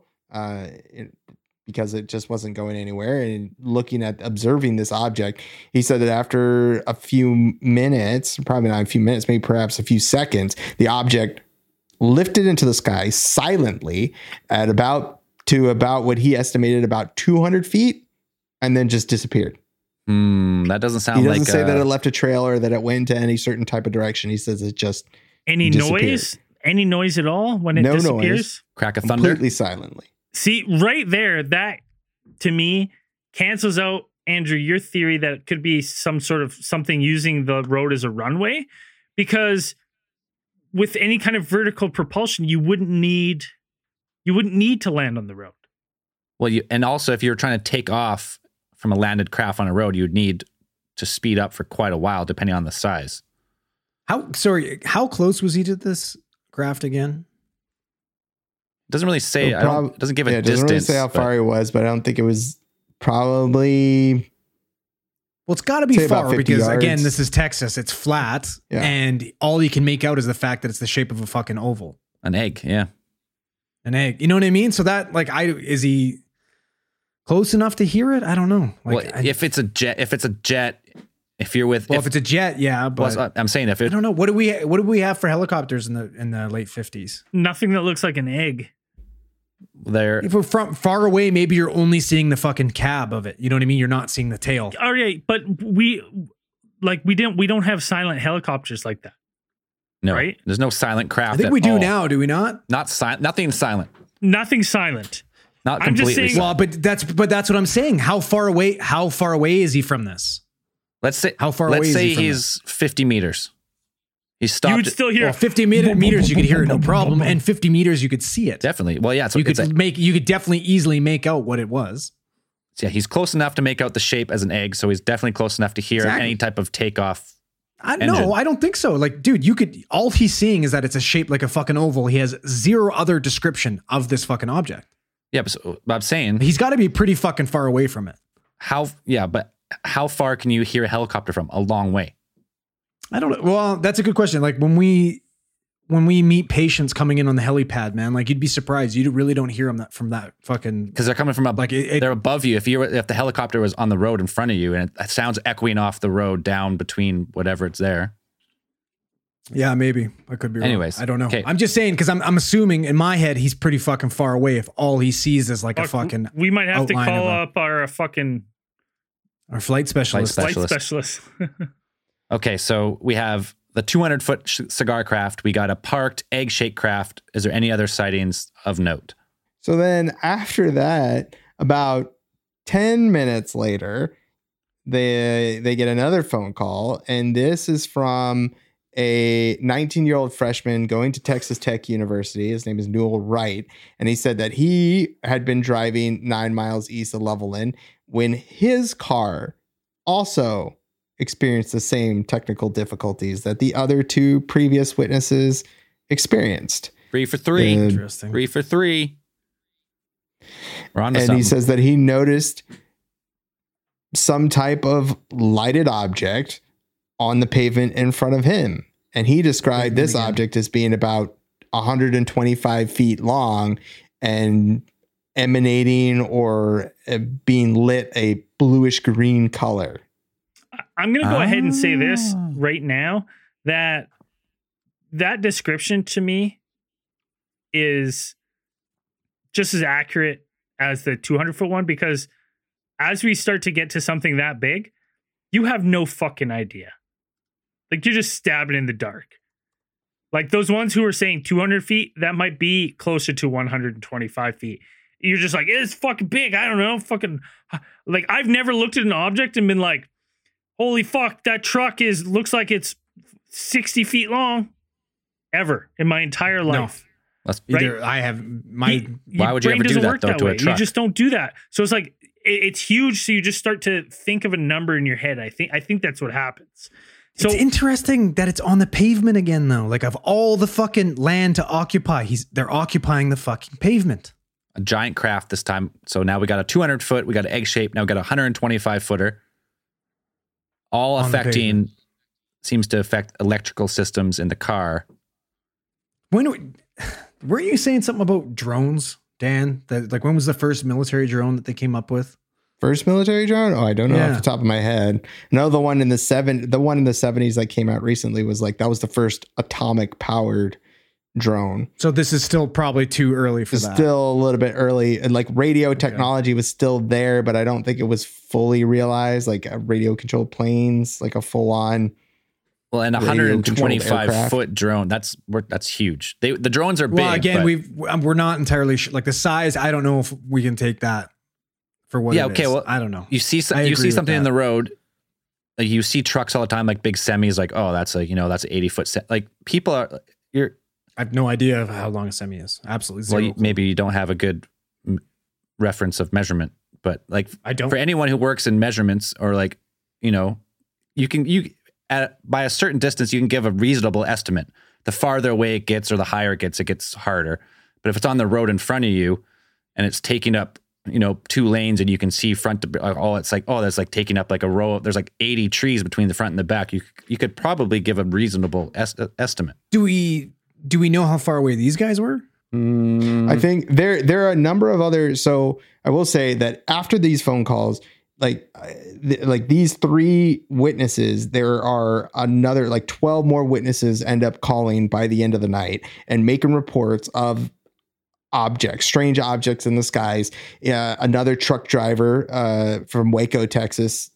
because it just wasn't going anywhere. And looking at observing this object, he said that after a few minutes, probably not a few minutes, maybe perhaps a few seconds, the object lifted into the sky silently at about what he estimated about 200 feet and then just disappeared. That doesn't sound He like doesn't say that it left a trail or that it went to any certain type of direction. He says it just Any disappeared. noise? Any noise at all when it No disappears? noise. crack of thunder. completely silently. See, right there, that to me cancels out, Andrew, your theory that it could be some sort of something using the road as a runway, because with any kind of vertical propulsion, you wouldn't need to land on the road. Well, and also if you're trying to take off from a landed craft on a road, you'd need to speed up for quite a while, depending on the size. How close was he to this craft again? It doesn't really say. It doesn't give a It distance. doesn't really say how but- far he was, but I don't think it was probably. Well, it's got to be Say about far 50 because again, yards. this is Texas. It's flat, Yeah. and all you can make out is the fact that it's the shape of a fucking oval, An egg, yeah. an egg. You know what I mean? So that is he close enough to hear it? I don't know. Like, Well, if it's a jet, if you're with, if it's a jet, yeah, but well, I'm saying if I it, don't know. What do we have for helicopters in the late 50s? Nothing that looks like an egg. they're If we're from far away, maybe you're only seeing the fucking cab of it. You know what I mean? You're not seeing the tail. All right, but we don't have silent helicopters like that. no, right? there's no silent craft. I think at we do all. now, do we not? Not silent. Nothing silent. Nothing silent. Not I'm just completely. saying- silent. Well, but that's what I'm saying. How far away is he from this? Let's say How far away Let's is say he from he's 50 meters. He You stopped. would still hear Well, 50 meters you could hear it, no problem, and 50 meters you could see it. Definitely. Well, yeah. So You it's could definitely easily make out what it was. yeah, he's close enough to make out the shape as an egg, so he's definitely close enough to hear Exactly. any type of takeoff. No, Engine. I don't think so. Like, dude, all he's seeing is that it's a shape like a fucking oval. He has zero other description of this fucking object. Yeah, but I'm saying He's got to be pretty fucking far away from it. but how far can you hear a helicopter from? A long way. I don't know. Well, that's a good question. Like when we meet patients coming in on the helipad, man, like you'd be surprised. You really don't hear them from that fucking. Because they're coming from up, Like, they're above you. If the helicopter was on the road in front of you and it sounds echoing off the road down between whatever it's there. Yeah, maybe I could be wrong. Anyways, I don't know. okay. I'm just saying because I'm assuming in my head he's pretty fucking far away. If all he sees is like a fucking We might have to outline call of a- up our fucking our flight specialist. Flight flight Specialist. specialist. Okay, so we have the 200-foot cigar craft. We got a parked egg-shaped craft. Is there any other sightings of note? So then after that, about 10 minutes later, they get another phone call. And this is from a 19-year-old freshman going to Texas Tech University. His name is Newell Wright. And he said that he had been driving 9 miles east of Levelland when his car also experienced the same technical difficulties that the other two previous witnesses experienced. 3 for 3. Interesting. 3 for 3. We're on to And something. he says that he noticed some type of lighted object on the pavement in front of him. And he described this object as being about 125 feet long and emanating or being lit a bluish green color. I'm going to go ahead and say this right now that description to me is just as accurate as the 200-foot one, because as we start to get to something that big, you have no fucking idea. Like, you're just stabbing in the dark. Like, those ones who are saying 200 feet, that might be closer to 125 feet. You're just like, it's fucking big. I don't know. Fucking, like, I've never looked at an object and been like, holy fuck, that truck looks like it's 60 feet long. Ever in my entire life. That's Either I have my. Why would you ever do that though to a truck? You just don't do that. So it's like, it's huge. So you just start to think of a number in your head. I think that's what happens. So It's interesting that it's on the pavement again, though. Like, of all the fucking land to occupy, they're occupying the fucking pavement. a giant craft this time. So now we got a 200 foot, we got an egg shape. Now we got a 125 footer. All affecting, seems to affect electrical systems in the car. Weren't you saying something about drones, Dan? That, like, when was the first military drone that they came up with? First military drone? Oh, I don't know off the top of my head. No, the one in the 70s that came out recently was like, that was the first atomic powered drone. So this is still probably too early for that. Still a little bit early, and like radio technology was still there, but I don't think it was fully realized. Like radio controlled planes, like a full on. Well, and a 125 foot drone, that's huge. The drones are big. Well, again, we're not entirely sure. Like the size, I don't know if we can take that for what it is. Well, I don't know. You see something in the road, like you see trucks all the time, like big semis, like, oh, that's like, that's an 80 foot set. Like people are, I have no idea of how long a semi is. Absolutely zero. Well, maybe you don't have a good reference of measurement, but like I don't. For anyone who works in measurements, or like, by a certain distance, you can give a reasonable estimate. The farther away it gets or the higher it gets harder. But if it's on the road in front of you and it's taking up, 2 lanes and you can see front to, it's like, oh, that's like taking up like a row. There's like 80 trees between the front and the back. You could probably give a reasonable estimate. Do we know how far away these guys were? I think there are a number of other. So I will say that after these phone calls, like these 3 witnesses, there are another like 12 more witnesses end up calling by the end of the night and making reports of strange objects in the skies. Another truck driver from Waco, Texas,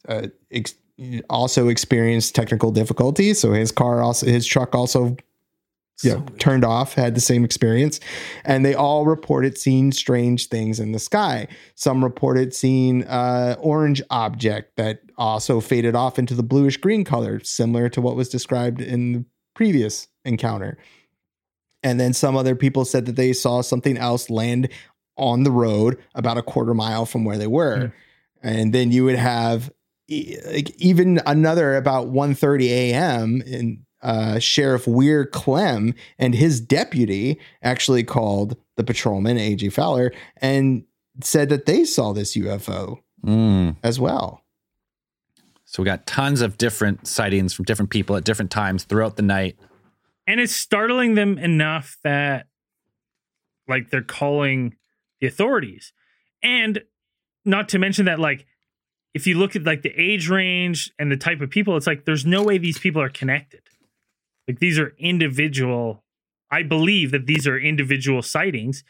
also experienced technical difficulties. So his truck also turned off, had the same experience, and they all reported seeing strange things in the sky. Some reported seeing orange object that also faded off into the bluish green color, similar to what was described in the previous encounter. And then some other people said that they saw something else land on the road about a quarter mile from where they were. And then you would have even another about 1:30 a.m. in Sheriff Weir Clem and his deputy actually called the patrolman, A.G. Fowler, and said that they saw this UFO as well. So we got tons of different sightings from different people at different times throughout the night. And it's startling them enough that like they're calling the authorities. And not to mention that, like, if you look at like the age range and the type of people, it's like there's no way these people are connected. Like these are individual. I believe that these are individual sightings,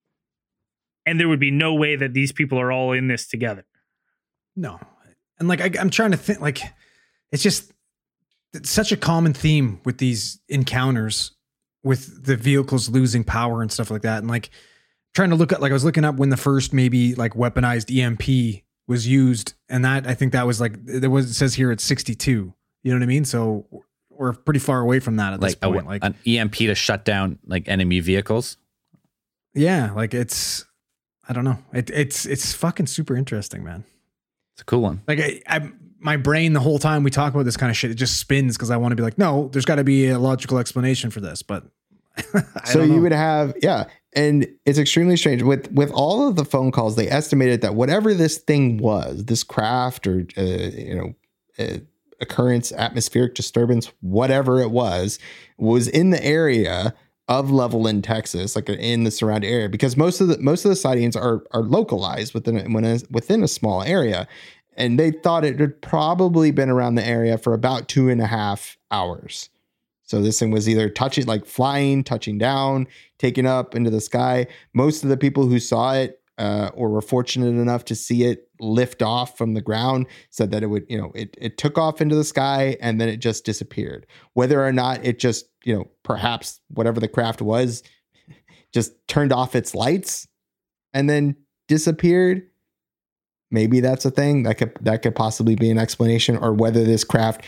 and there would be no way that these people are all in this together. No. And like, I'm trying to think, like, it's such a common theme with these encounters with the vehicles losing power and stuff like that. And like trying to look at, like, I was looking up when the first maybe like weaponized EMP was used. And that, I think that was like, it says here it's 62, you know what I mean? So we're pretty far away from that at this point. Like an EMP to shut down like enemy vehicles. Yeah. Like I don't know. It's fucking super interesting, man. It's a cool one. Like my brain, the whole time we talk about this kind of shit, it just spins because I want to be like, no, there's got to be a logical explanation for this. But so you would have, and it's extremely strange with all of the phone calls. They estimated that whatever this thing was, this craft or occurrence, atmospheric disturbance, whatever it was in the area of Levelland, Texas, like in the surrounding area, because most of the sightings are localized within a small area. And they thought it had probably been around the area for about 2.5 hours. So this thing was either flying, touching down, taking up into the sky. Most of the people who saw it or were fortunate enough to see it lift off from the ground, said that it would, it took off into the sky and then it just disappeared. Whether or not it just, perhaps whatever the craft was, just turned off its lights and then disappeared. Maybe that's a thing that could possibly be an explanation, or whether this craft,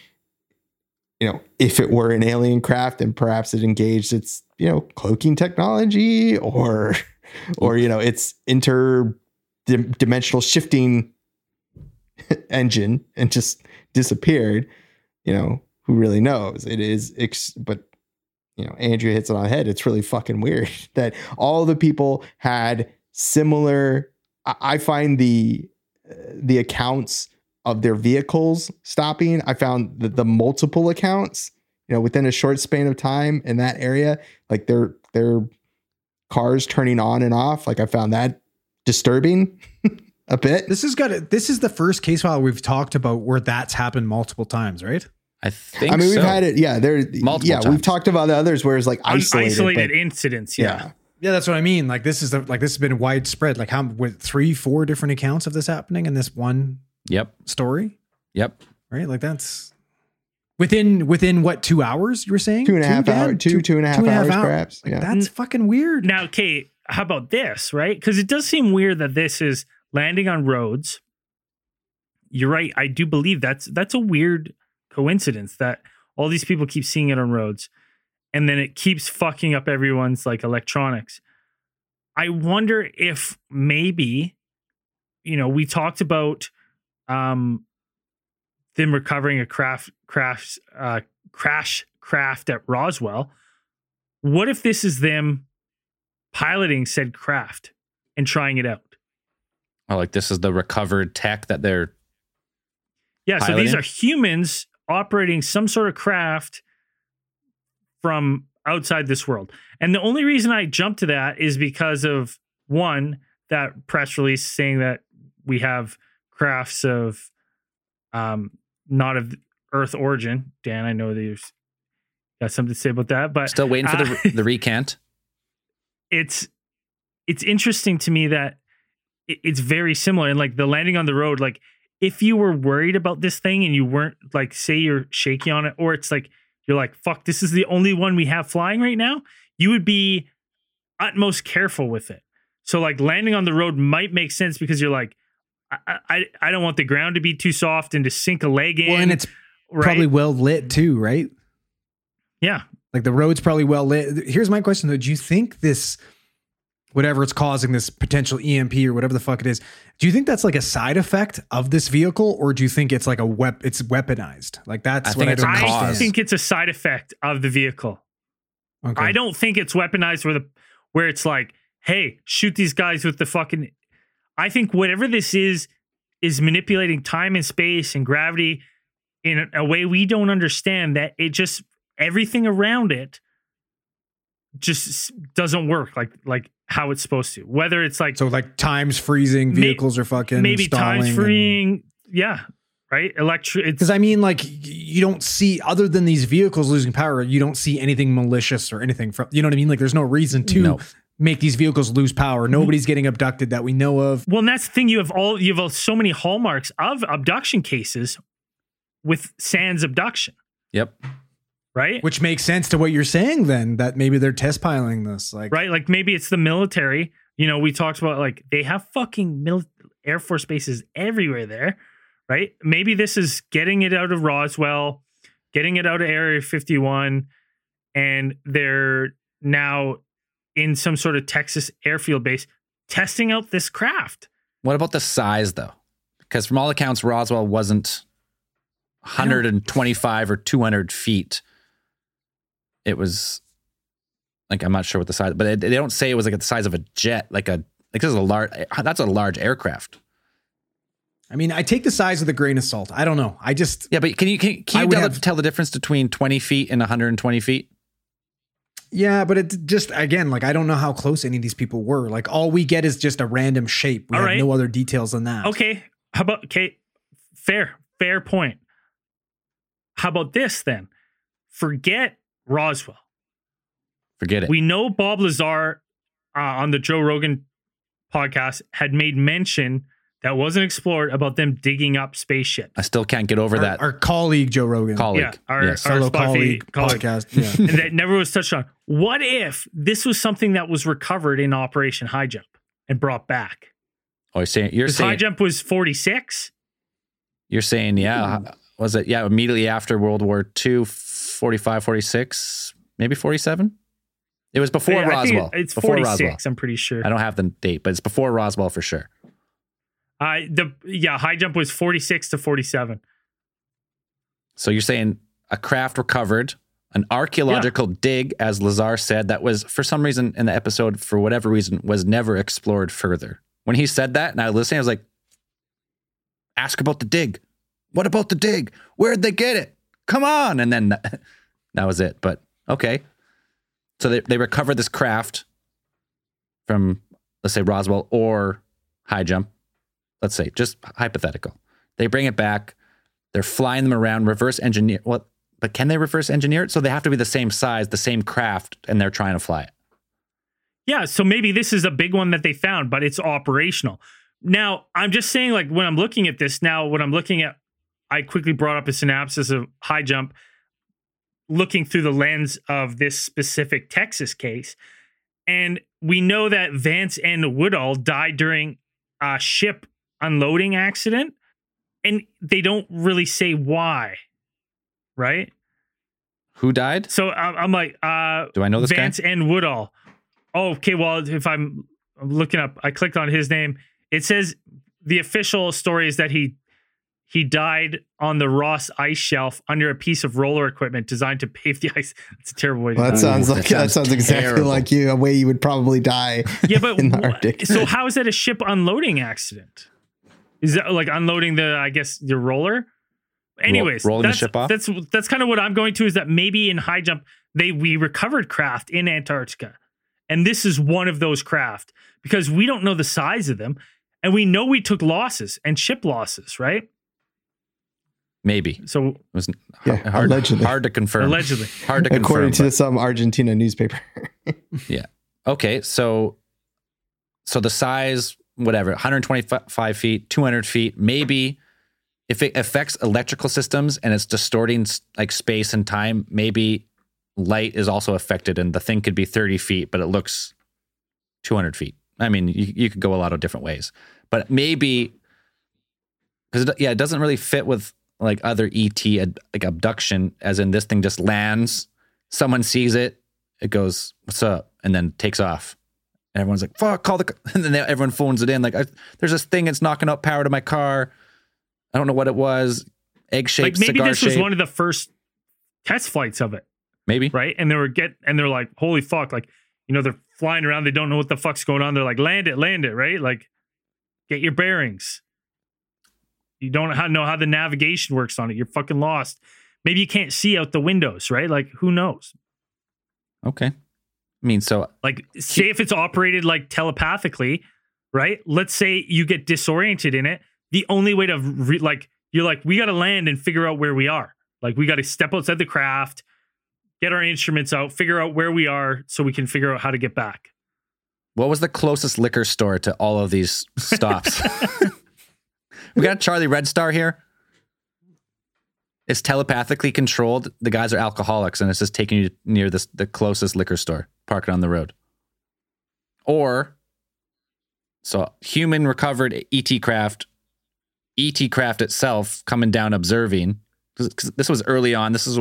if it were an alien craft, then perhaps it engaged its, cloaking technology or its interdimensional shifting engine and just disappeared. Who really knows? It is, but Andrea hits it on the head. It's really fucking weird that all the people had similar. I find the accounts of their vehicles stopping. I found the multiple accounts, within a short span of time in that area, like their cars turning on and off. Like I found that disturbing a bit. This is the first case file we've talked about where that's happened multiple times, right? I think. I mean, we've so. had it. Yeah, Multiple times. We've talked about the others where it's like isolated incidents. Yeah. Yeah, that's what I mean. Like this has been widespread. Like how with 3-4 different accounts of this happening in this one story. Yep. Right? Like that's within what, 2 hours you were saying? 2.5 hours, 2.5 hours perhaps. Like, that's fucking weird. Now, Kate, how about this, right? Because it does seem weird that this is landing on roads. You're right. I do believe that's a weird coincidence that all these people keep seeing it on roads. And then it keeps fucking up everyone's like electronics. I wonder if maybe, we talked about them recovering a crash craft at Roswell. What if this is them piloting said craft and trying it out? Oh, like this is the recovered tech that they're piloting? So these are humans operating some sort of craft from outside this world. And the only reason I jumped to that is because of, one, that press release saying that we have crafts of not of Earth origin. Dan, I know that you've got something to say about that, but still waiting for the recant. It's interesting to me that it's very similar. And like the landing on the road, like if you were worried about this thing and you weren't, like, say you're shaky on it, or it's like you're like, fuck, this is the only one we have flying right now, you would be utmost careful with it. So like landing on the road might make sense because you're like, I don't want the ground to be too soft and to sink a leg in. Well, and it's probably well lit too, right? Yeah. Like the road's probably well lit. Here's my question though. Do you think this, whatever it's causing, this potential EMP or whatever the fuck it is, do you think that's like a side effect of this vehicle, or do you think it's like it's weaponized? Like that's what I don't understand. I think it's a side effect of the vehicle. Okay. I don't think it's weaponized where it's like, hey, shoot these guys with the fucking. I think whatever this is manipulating time and space and gravity in a way we don't understand, that it just, everything around it just doesn't work like how it's supposed to. Whether it's like, so like time's freezing, vehicles are fucking maybe time's freeing. Yeah. Right. Because I mean, like, you don't see, other than these vehicles losing power, you don't see anything malicious or anything from, you know what I mean? Like there's no reason to make these vehicles lose power. Nobody's getting abducted that we know of. Well, and that's the thing. You have so many hallmarks of abduction cases with sans abduction. Yep. Right. Which makes sense to what you're saying then, that maybe they're test piloting this. Like, right. Like maybe it's the military. We talked about like they have fucking Air Force bases everywhere there. Right. Maybe this is getting it out of Roswell, getting it out of Area 51, and they're now in some sort of Texas airfield base testing out this craft. What about the size though? Because from all accounts, Roswell wasn't 125 or 200 feet. It was like, I'm not sure what the size, but they don't say it was like the size of a jet, this is that's a large aircraft. I mean, I take the size with a grain of salt. I don't know. But can you tell the difference between 20 feet and 120 feet? Yeah, but it just, again, like, I don't know how close any of these people were. Like, all we get is just a random shape. We have no other details than that. Okay. How about, fair point. How about this then? Forget Roswell. Forget it. We know Bob Lazar on the Joe Rogan podcast had made mention that wasn't explored about them digging up spaceships. I still can't get over that. Our colleague Joe Rogan. Yeah, our fellow colleague podcast. Yeah. And that never was touched on. What if this was something that was recovered in Operation High Jump and brought back? Oh, you're saying High Jump was 46? You're saying, was it? Yeah, immediately after World War II, 45, 46, maybe 47? It was before Roswell. It's before 46, Roswell. I'm pretty sure. I don't have the date, but it's before Roswell for sure. High Jump was 46 to 47. So you're saying a craft recovered, an archaeological dig, as Lazar said, that was, for some reason in the episode, for whatever reason, was never explored further. When he said that, and I was listening, I was like, ask about the dig. What about the dig? Where'd they get it? Come on. And then that was it. But okay. So they recovered this craft from, let's say, Roswell or High Jump. Let's say, just hypothetical. They bring it back. They're flying them around, reverse engineer. Well, but can they reverse engineer it? So they have to be the same size, the same craft, and they're trying to fly it. Yeah, so maybe this is a big one that they found, but it's operational. Now, I'm just saying, like, when I'm looking at this now, when I'm looking at, I quickly brought up a synopsis of High Jump, looking through the lens of this specific Texas case. And we know that Vance and Woodall died during a ship unloading accident, and they don't really say why, right? Who died? So I'm like, do I know this Vance guy? and Woodall. Oh, okay. Well, if I'm looking up, I clicked on his name. It says the official story is that he died on the Ross ice shelf under a piece of roller equipment designed to pave the ice. It's a terrible way to die. That sounds exactly terrible. like you, a way you would probably die. Yeah, but in the Arctic. So how is that a ship unloading accident? Is that like unloading the roller? Anyways, rolling the ship off? That's kind of what I'm going to, is that maybe in High Jump we recovered craft in Antarctica, and this is one of those craft because we don't know the size of them, and we know we took losses and ship losses, right? Maybe. So it was allegedly. hard to confirm. Allegedly. Hard to confirm. According to some Argentina newspaper. Yeah. Okay. So the size, whatever, 125 feet, 200 feet, maybe if it affects electrical systems and it's distorting like space and time, maybe light is also affected and the thing could be 30 feet, but it looks 200 feet. I mean, you could go a lot of different ways, but maybe because it doesn't really fit with like other ET like abduction, as in this thing just lands, someone sees it, it goes, "What's up?" and then takes off. And everyone's like, "Fuck, call the," and then everyone phones it in. Like, there's this thing that's knocking up power to my car. I don't know what it was. Egg-shaped, like maybe cigar this was shape. one of the first test flights of it. Maybe. Right. And they're like, holy fuck. Like, they're flying around. They don't know what the fuck's going on. They're like, land it. Right. Like, get your bearings. You don't know how the navigation works on it. You're fucking lost. Maybe you can't see out the windows, right? Like, who knows? Okay. I mean, so like, say if it's operated like telepathically, right? Let's say you get disoriented in it. The only way to you're like, we got to land and figure out where we are. Like, we got to step outside the craft, get our instruments out, figure out where we are so we can figure out how to get back. what was the closest liquor store to all of these stops? We got Charlie Red Star here. It's telepathically controlled. The guys are alcoholics, and it's just taking you near the closest liquor store. Park it on the road. Or, so human recovered ET craft itself coming down observing. Because this was early on. This is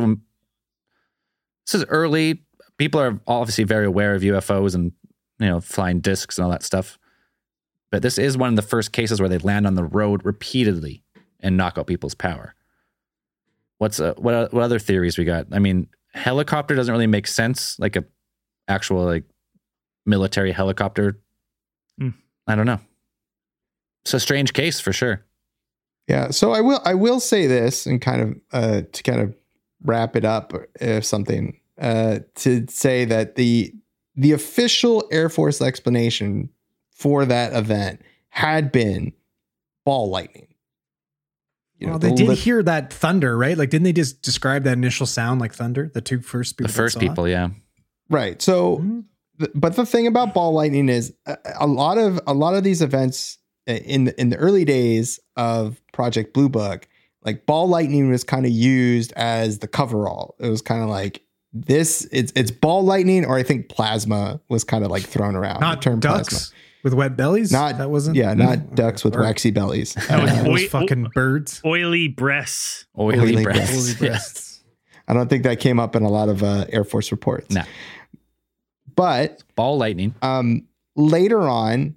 early. People are obviously very aware of UFOs and flying discs and all that stuff. But this is one of the first cases where they land on the road repeatedly and knock out people's power. What other theories we got? I mean, helicopter doesn't really make sense, like a actual military helicopter. I don't know. It's a strange case for sure. Yeah. So I will say this and kind of to kind of wrap it up, if something to say that the official Air Force explanation for that event had been ball lightning. Well, they did hear that thunder, right? Like, didn't they just describe that initial sound like thunder? The two first people. The first people, yeah. Right. So But the thing about ball lightning is a lot of these events in the early days of Project Blue Book, like ball lightning was kind of used as the coverall. It was kind of like it's ball lightning, or I think plasma was kind of like thrown around. Not the term ducks plasma. with wet bellies. Not ducks with waxy bellies. Those fucking birds. Oily breasts. Oily breasts. Oily breasts. I don't think that came up in a lot of Air Force reports. No. But Ball lightning. Later on,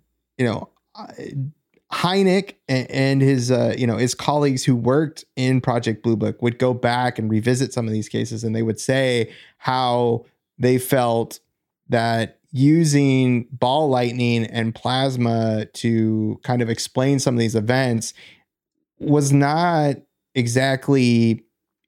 Hynek and his his colleagues who worked in Project Blue Book would go back and revisit some of these cases, and they would say how they felt that using ball lightning and plasma to kind of explain some of these events was not exactly,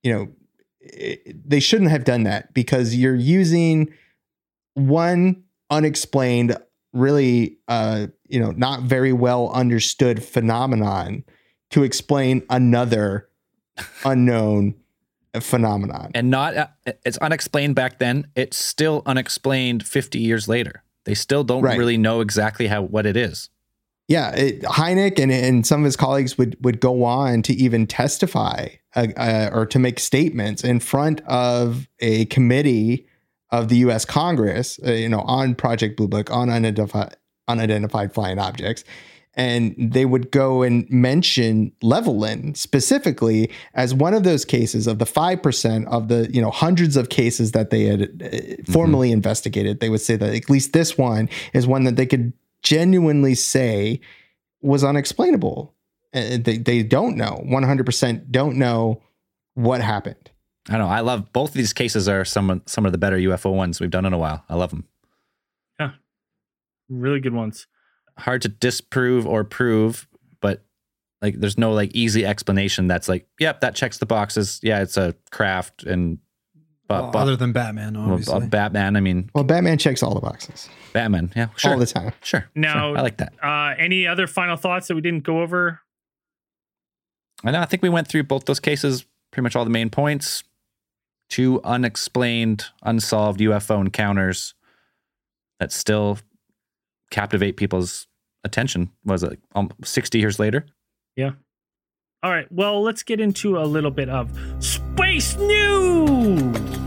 they shouldn't have done that, because you're using one unexplained, really, not very well understood phenomenon to explain another unknown phenomenon. And it's unexplained back then. It's still unexplained 50 years later. They still don't really know exactly what it is. Yeah. Hynek and some of his colleagues would go on to even testify or to make statements in front of a committee of the U.S. Congress, on Project Blue Book, on unidentified flying objects. And they would go and mention Levelland specifically as one of those cases of the 5% of the, hundreds of cases that they had formally investigated. They would say that at least this one is one that they could genuinely say was unexplainable. They don't know, 100% don't know what happened. I don't know. I love both of these cases. Are some of the better UFO ones we've done in a while. I love them. Yeah, really good ones. Hard to disprove or prove, but like there's no like easy explanation that's like, yep, that checks the boxes. Yeah, it's a craft. And but other than Batman, obviously. Batman. I mean, Batman checks all the boxes. Batman, yeah, sure, all the time. Sure. Now, I like that. Any other final thoughts that we didn't go over? I think we went through both those cases, pretty much all the main points. 2 unexplained, unsolved UFO encounters that still captivate people's attention. Was it 60 years later? Yeah. All right. Well, let's get into a little bit of space news.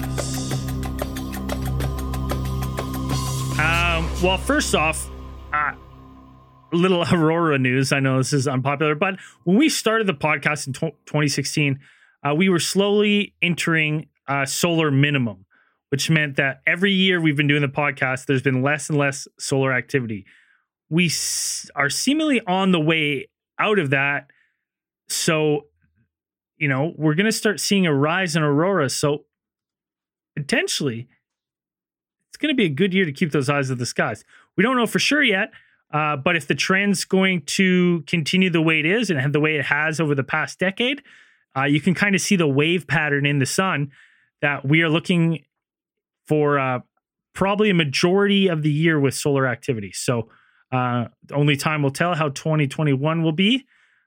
Well, first off, a little Aurora news. I know this is unpopular, but when we started the podcast in 2016, we were slowly entering solar minimum, which meant that every year we've been doing the podcast, there's been less and less solar activity. We are seemingly on the way out of that. So, we're going to start seeing a rise in Aurora. So potentially it's going to be a good year to keep those eyes of the skies. We don't know for sure yet. But if the trend's going to continue the way it is and the way it has over the past decade, you can kind of see the wave pattern in the sun that we are looking for probably a majority of the year with solar activity. So only time will tell how 2021 will be.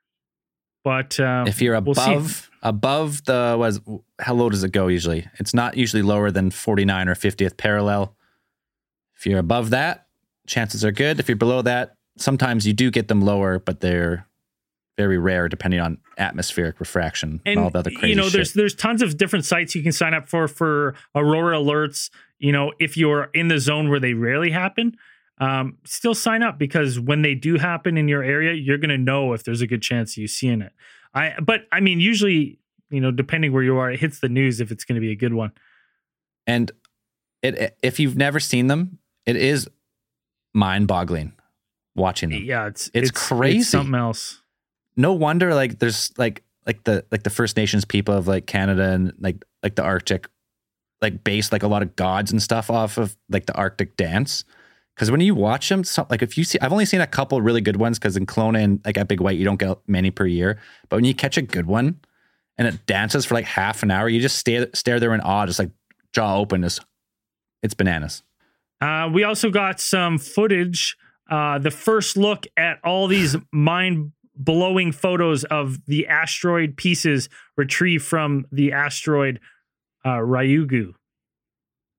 But if you're above the, how low does it go usually? It's not usually lower than 49 or 50th parallel. If you're above that, chances are good. If you're below that, sometimes you do get them lower, but they're very rare depending on atmospheric refraction and all the other crazy shit. There's tons of different sites you can sign up for Aurora alerts. If you're in the zone where they rarely happen, still sign up, because when they do happen in your area, you're going to know if there's a good chance of you seeing it. Usually, depending where you are, it hits the news if it's going to be a good one. And if you've never seen them, it is mind-boggling watching them. Yeah, it's crazy. It's something else. No wonder, there's the First Nations people of Canada and like the Arctic, base a lot of gods and stuff off of the Arctic dance. Because when you watch them, if you see, I've only seen a couple really good ones, because in Kelowna and at Big White, you don't get many per year. But when you catch a good one and it dances for half an hour, you just stare there in awe, just jaw open. It's bananas. We also got some footage, the first look at all these mind-blowing photos of the asteroid pieces retrieved from the asteroid Ryugu.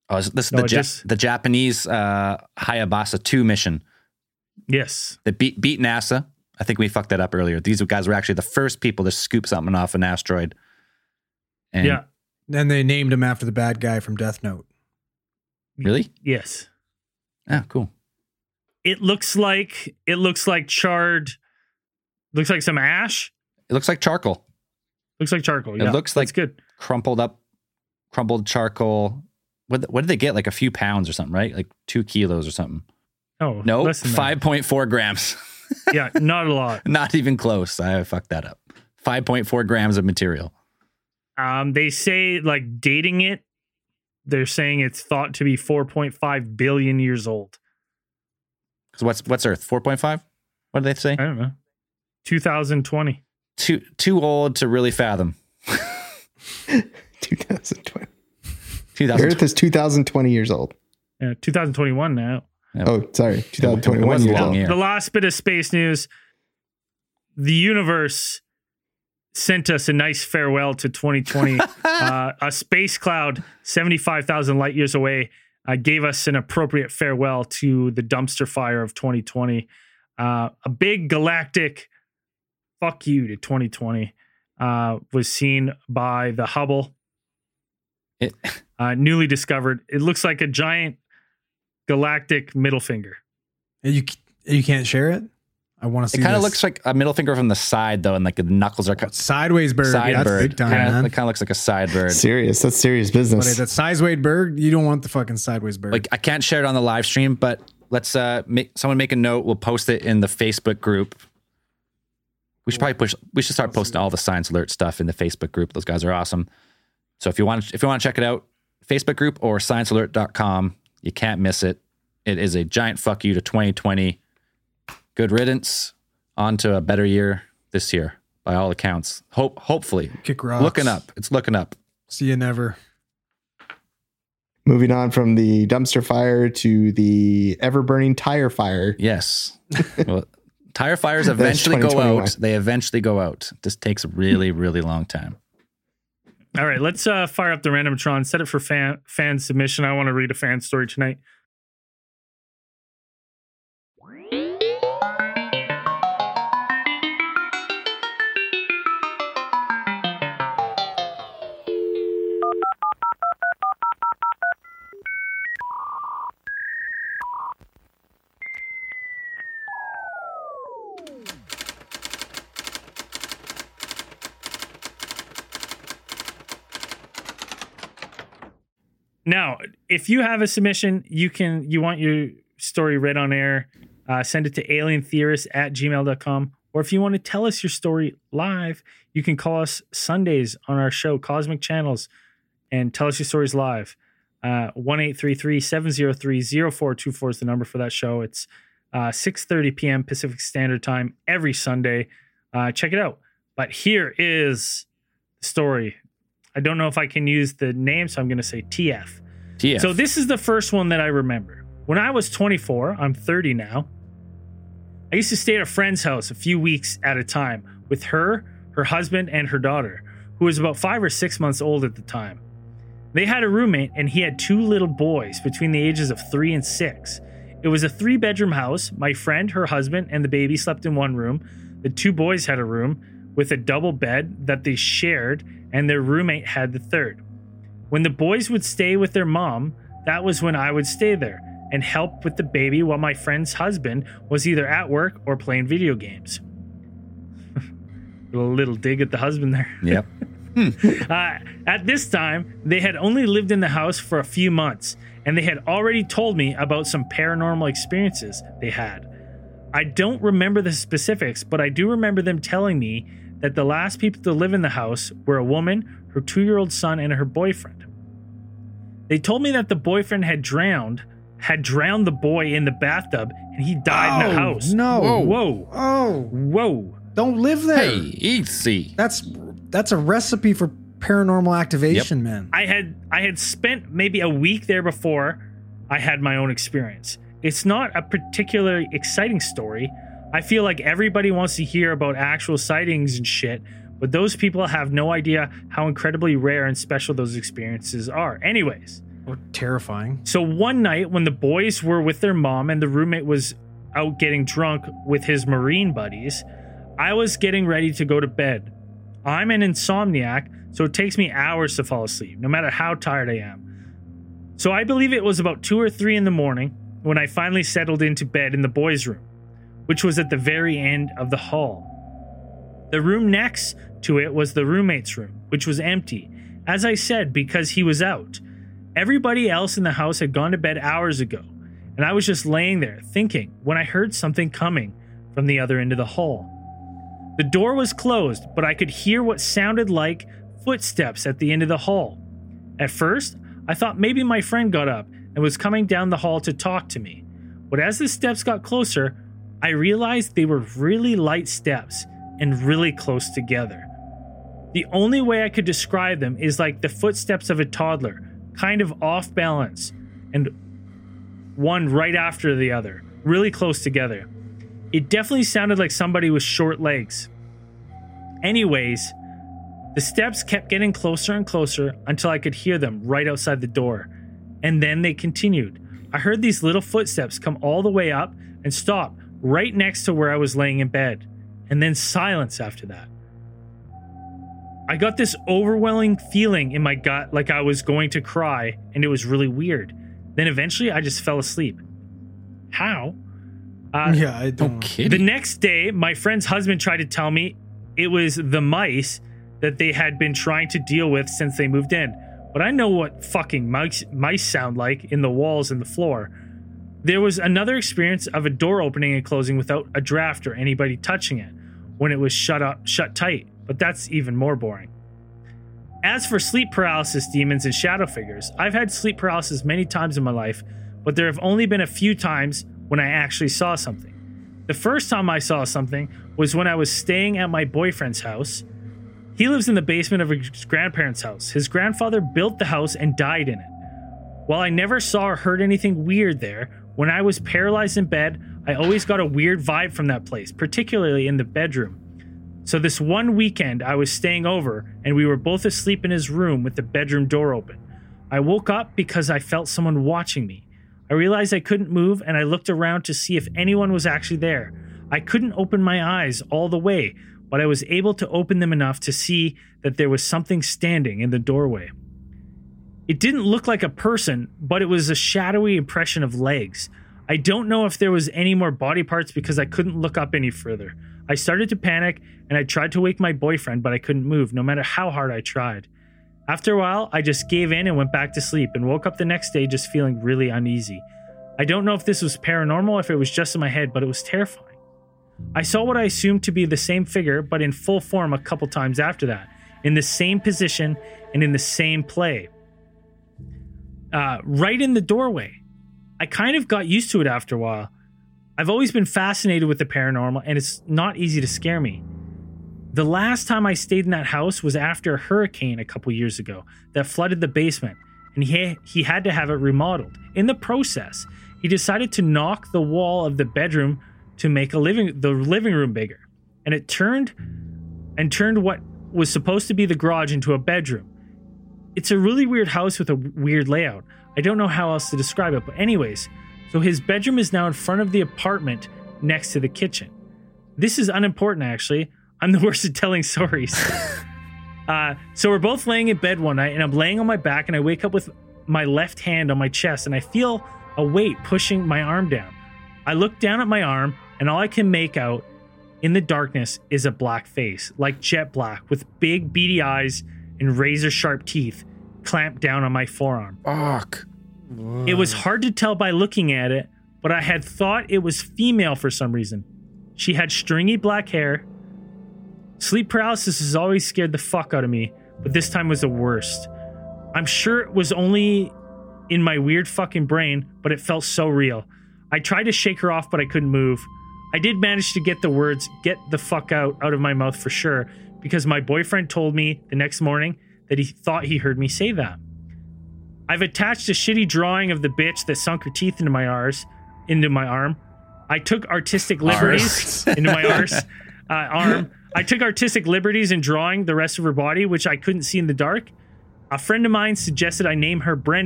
Oh, this is No, the Japanese Hayabusa 2 mission. Yes. They beat NASA. I think we fucked that up earlier. These guys were actually the first people to scoop something off an asteroid. And Yeah. Then they named him after the bad guy from Death Note. Really? Yes. Oh, cool. It looks like charred. Looks like some ash. It looks like charcoal. Looks like charcoal. It Yeah, looks that's like good. crumpled charcoal. What did they get? Like a few pounds or something, right? Like 2 kilos or something. Oh No, less than that. 5.4 grams. Yeah, not a lot. Not even close. I fucked that up. 5.4 grams of material. They say like dating it. They're saying it's thought to be 4.5 billion years old. Because what's Earth? 4.5? What did they say? I don't know. 2020. Too old to really fathom. 2020. 2000. Earth is 2020 years old. 2021 now. Oh, sorry. It 2021 was a years long old. year. The last bit of space news. The universe sent us a nice farewell to 2020. A space cloud 75,000 light years away gave us an appropriate farewell to the dumpster fire of 2020. A big galactic fuck you to 2020 was seen by the Hubble. Newly discovered. It looks like a giant galactic middle finger. You can't share it? I want to see It kind of this. looks like a middle finger from the side, though, and like the knuckles are Sideways bird. side Yeah, that's bird. big time, Yeah, man. it kind of looks like a side bird. Serious. That's serious But business. that sideways bird, you don't want the fucking sideways bird. Like I can't share it on the live stream, but let's someone make a note. We'll post it in the Facebook group. We should probably start posting all the Science Alert stuff in the Facebook group. Those guys are awesome. So if you want to check it out, Facebook group or sciencealert.com, you can't miss it. It is a giant fuck you to 2020. Good riddance. On to a better year this year, by all accounts. Hopefully. Kick rocks. Looking up. It's looking up. See you never. Moving on from the dumpster fire to the ever burning tire fire. Yes. Well, tire fires That's eventually go 2021. out. They eventually go out. This takes a really, really long time. All right, let's fire up the Randomatron. Set it for fan submission. I want to read a fan story tonight. Now, if you have a submission, you want your story read on air, send it to alientheorist@gmail.com. Or if you want to tell us your story live, you can call us Sundays on our show, Cosmic Channels, and tell us your stories live. 1-833-703-0424 is the number for that show. It's 6:30 p.m. Pacific Standard Time every Sunday. Check it out. But here is the story. I don't know if I can use the name, so I'm going to say TF. TF. So this is the first one that I remember. When I was 24, I'm 30 now, I used to stay at a friend's house a few weeks at a time with her husband, and her daughter, who was about 5 or 6 months old at the time. They had a roommate, and he had 2 little boys between the ages of 3 and 6. It was a 3-bedroom house. My friend, her husband, and the baby slept in one room. The 2 boys had a room with a double bed that they shared, and their roommate had the third. When the boys would stay with their mom, that was when I would stay there and help with the baby while my friend's husband was either at work or playing video games. A little dig at the husband there. Yep. At this time, they had only lived in the house for a few months, and they had already told me about some paranormal experiences they had. I don't remember the specifics, but I do remember them telling me that the last people to live in the house were a woman, her 2-year-old son, and her boyfriend. They told me that the boyfriend had drowned the boy in the bathtub, and he died in the house. No. Whoa. Oh, Whoa. don't live there. Hey, easy. That's a recipe for paranormal activation, man. I had spent maybe a week there before I had my own experience. It's not a particularly exciting story. I feel like everybody wants to hear about actual sightings and shit, but those people have no idea how incredibly rare and special those experiences are. Anyways, Terrifying. So one night when the boys were with their mom and the roommate was out getting drunk with his Marine buddies, I was getting ready to go to bed. I'm an insomniac, so it takes me hours to fall asleep, no matter how tired I am. So I believe it was about 2 or 3 in the morning when I finally settled into bed in the boys' room, which was at the very end of the hall. The room next to it was the roommate's room, which was empty, as I said, because he was out. Everybody else in the house had gone to bed hours ago, and I was just laying there thinking when I heard something coming from the other end of the hall. The door was closed, but I could hear what sounded like footsteps at the end of the hall. At first, I thought maybe my friend got up and was coming down the hall to talk to me. But as the steps got closer, I realized they were really light steps and really close together. The only way I could describe them is like the footsteps of a toddler, kind of off balance, and one right after the other, really close together. It definitely sounded like somebody with short legs. Anyways, the steps kept getting closer and closer until I could hear them right outside the door. And then they continued. I heard these little footsteps come all the way up and stop right next to where I was laying in bed. And then silence after that. I got this overwhelming feeling in my gut like I was going to cry, and it was really weird. Then eventually I just fell asleep. How? I don't know. The next day, my friend's husband tried to tell me it was the mice that they had been trying to deal with since they moved in. But I know what fucking mice sound like in the walls and the floor. There was another experience of a door opening and closing without a draft or anybody touching it when it was shut tight, but that's even more boring. As for sleep paralysis demons and shadow figures, I've had sleep paralysis many times in my life, but there have only been a few times when I actually saw something. The first time I saw something was when I was staying at my boyfriend's house. He lives in the basement of his grandparents' house. His grandfather built the house and died in it. While I never saw or heard anything weird there, when I was paralyzed in bed, I always got a weird vibe from that place, particularly in the bedroom. So this one weekend, I was staying over, and we were both asleep in his room with the bedroom door open. I woke up because I felt someone watching me. I realized I couldn't move, and I looked around to see if anyone was actually there. I couldn't open my eyes all the way, but I was able to open them enough to see that there was something standing in the doorway. It didn't look like a person, but it was a shadowy impression of legs. I don't know if there was any more body parts because I couldn't look up any further. I started to panic, and I tried to wake my boyfriend, but I couldn't move, no matter how hard I tried. After a while, I just gave in and went back to sleep and woke up the next day just feeling really uneasy. I don't know if this was paranormal or if it was just in my head, but it was terrifying. I saw what I assumed to be the same figure, but in full form a couple times after that, in the same position and in the same play. Right in the doorway. I kind of got used to it after a while. I've always been fascinated with the paranormal, and it's not easy to scare me. The last time I stayed in that house was after a hurricane a couple years ago that flooded the basement, and he had to have it remodeled. In the process, he decided to knock the wall of the bedroom to make the living room bigger, and it turned what was supposed to be the garage into a bedroom. It's a really weird house with a weird layout. I don't know how else to describe it, but anyways, so his bedroom is now in front of the apartment next to the kitchen. This is unimportant, actually. I'm the worst at telling stories. So we're both laying in bed one night, and I'm laying on my back, and I wake up with my left hand on my chest, and I feel a weight pushing my arm down. I look down at my arm, and all I can make out in the darkness is a black face, like jet black, with big beady eyes and razor-sharp teeth clamped down on my forearm. Fuck. It was hard to tell by looking at it, but I had thought it was female for some reason. She had stringy black hair. Sleep paralysis has always scared the fuck out of me, but this time was the worst. I'm sure it was only in my weird fucking brain, but it felt so real. I tried to shake her off, but I couldn't move. I did manage to get the words, "get the fuck out of my mouth" for sure, because my boyfriend told me the next morning that he thought he heard me say that. I've attached a shitty drawing of the bitch that sunk her teeth into my arm. I took artistic liberties into my arm. I took artistic liberties in drawing the rest of her body, which I couldn't see in the dark. A friend of mine suggested I name her Brenda,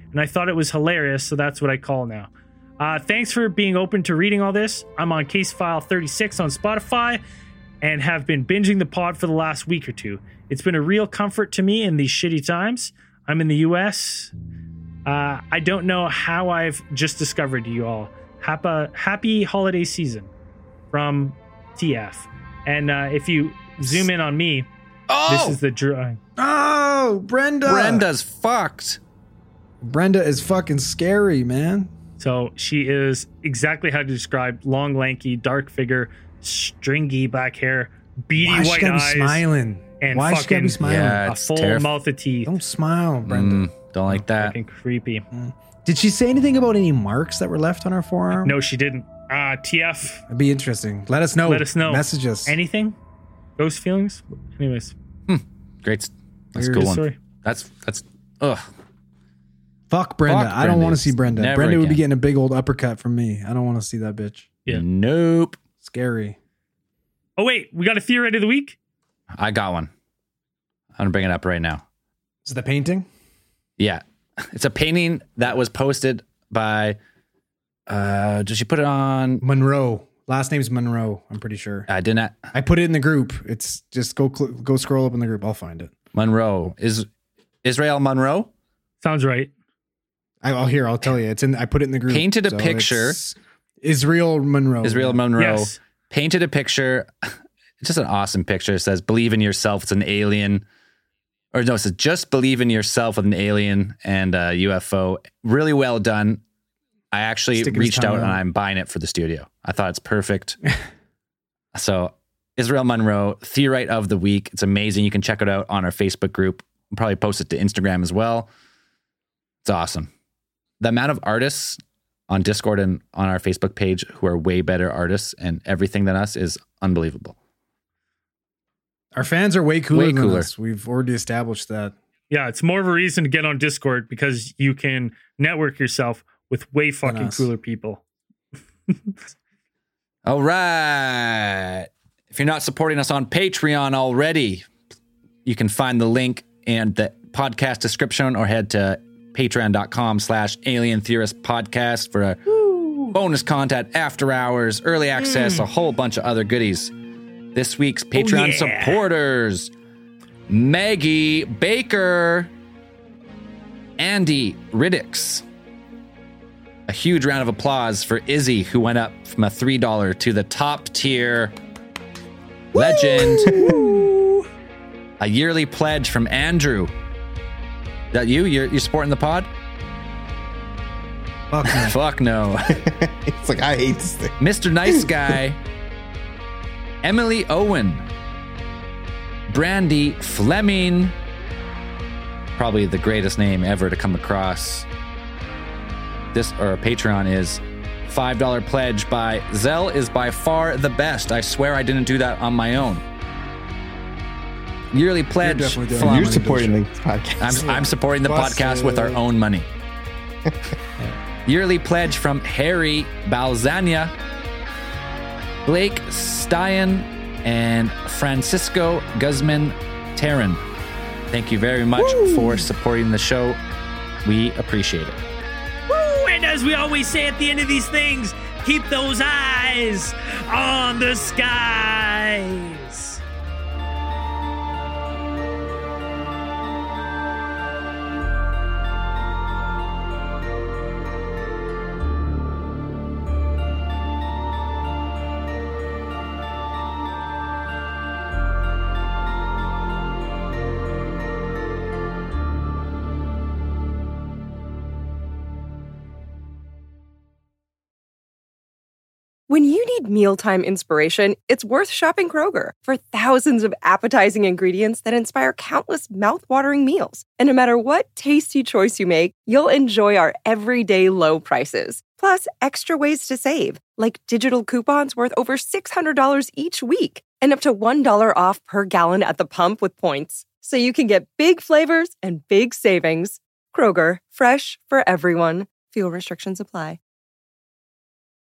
and I thought it was hilarious, so that's what I call now. Thanks for being open to reading all this. I'm on Case File 36 on Spotify and have been binging the pod for the last week or two. It's been a real comfort to me in these shitty times. I'm in the US. I don't know how I've just discovered you all. Happy holiday season from TF. And if you zoom in on me, this is the drawing. Oh, Brenda. Brenda's fucked. Brenda is fucking scary, man. So she is exactly how to describe: long, lanky, dark figure, stringy black hair, beady Why she white gotta be eyes, smiling? and Why she gotta fucking be smiling? Yeah, a it's full mouth of teeth. Don't smile, Brenda. Don't like that. Fucking creepy. Did she say anything about any marks that were left on her forearm? No, she didn't. TF, It'd be interesting. Let us know. let us know. Message us. Anything? Ghost feelings? Anyways, Great. That's a Weird cool one. story. That's ugh. Fuck Brenda. Fuck I don't Brenda. want to see Brenda. Never Brenda would be again. getting a big old uppercut from me. I don't want to see that bitch. Yeah. Nope. Scary. Oh wait, we got a theory of the week. I got one. I'm gonna bring it up right now. Is it the painting? Yeah. It's a painting that was posted by did she put it on? Monroe. Last name's Monroe. I'm pretty sure. I didn't. I put it in the group. It's just go scroll up in the group. I'll find it. Monroe. Is Israel Monroe? Sounds right. I'll tell you. It's in. I put it in the group. Painted a So picture. it's Israel Monroe. Israel Monroe Yes. painted a picture. It's just an awesome picture. It says, "Believe in yourself." It's an alien. Or no, it says, "Just believe in yourself" with an alien and a UFO. Really well done. I actually Sticking his reached tongue out and out. I'm buying it for the studio. I thought it's perfect. So, Israel Monroe, Theorite of the Week. It's amazing. You can check it out on our Facebook group. We'll probably post it to Instagram as well. It's awesome. The amount of artists on Discord and on our Facebook page who are way better artists and everything than us is unbelievable. Our fans are way cooler Way than cooler. us. We've already established that. Yeah, it's more of a reason to get on Discord because you can network yourself with way fucking us. cooler people. All right. If you're not supporting us on Patreon already, you can find the link in the podcast description or head to patreon.com/Alien Theorist Podcast for a bonus content, after hours, early access, a whole bunch of other goodies. This week's Patreon supporters: Maggie Baker, Andy Riddicks. A huge round of applause for Izzy, who went up from a $3 to the top tier legend. A yearly pledge from Andrew. Is that you? You're supporting the pod? Fuck no. Fuck no. It's like, I hate this thing. Mr. Nice Guy. Emily Owen. Brandy Fleming. Probably the greatest name ever to come across. This or Patreon is $5 pledge by Zell is by far the best. I swear I didn't do that on my own. Yearly pledge. definitely doing from- it. You're supporting the podcast. I'm supporting the podcast with our own money. Yearly pledge from Harry Balzania, Blake Stein, and Francisco Guzman Terran. Thank you very much for supporting the show. We appreciate it. Woo! And as we always say at the end of these things, keep those eyes on the skies. When you need mealtime inspiration, it's worth shopping Kroger for thousands of appetizing ingredients that inspire countless mouthwatering meals. And no matter what tasty choice you make, you'll enjoy our everyday low prices. Plus, extra ways to save, like digital coupons worth over $600 each week and up to $1 off per gallon at the pump with points. So you can get big flavors and big savings. Kroger, fresh for everyone. Fuel restrictions apply.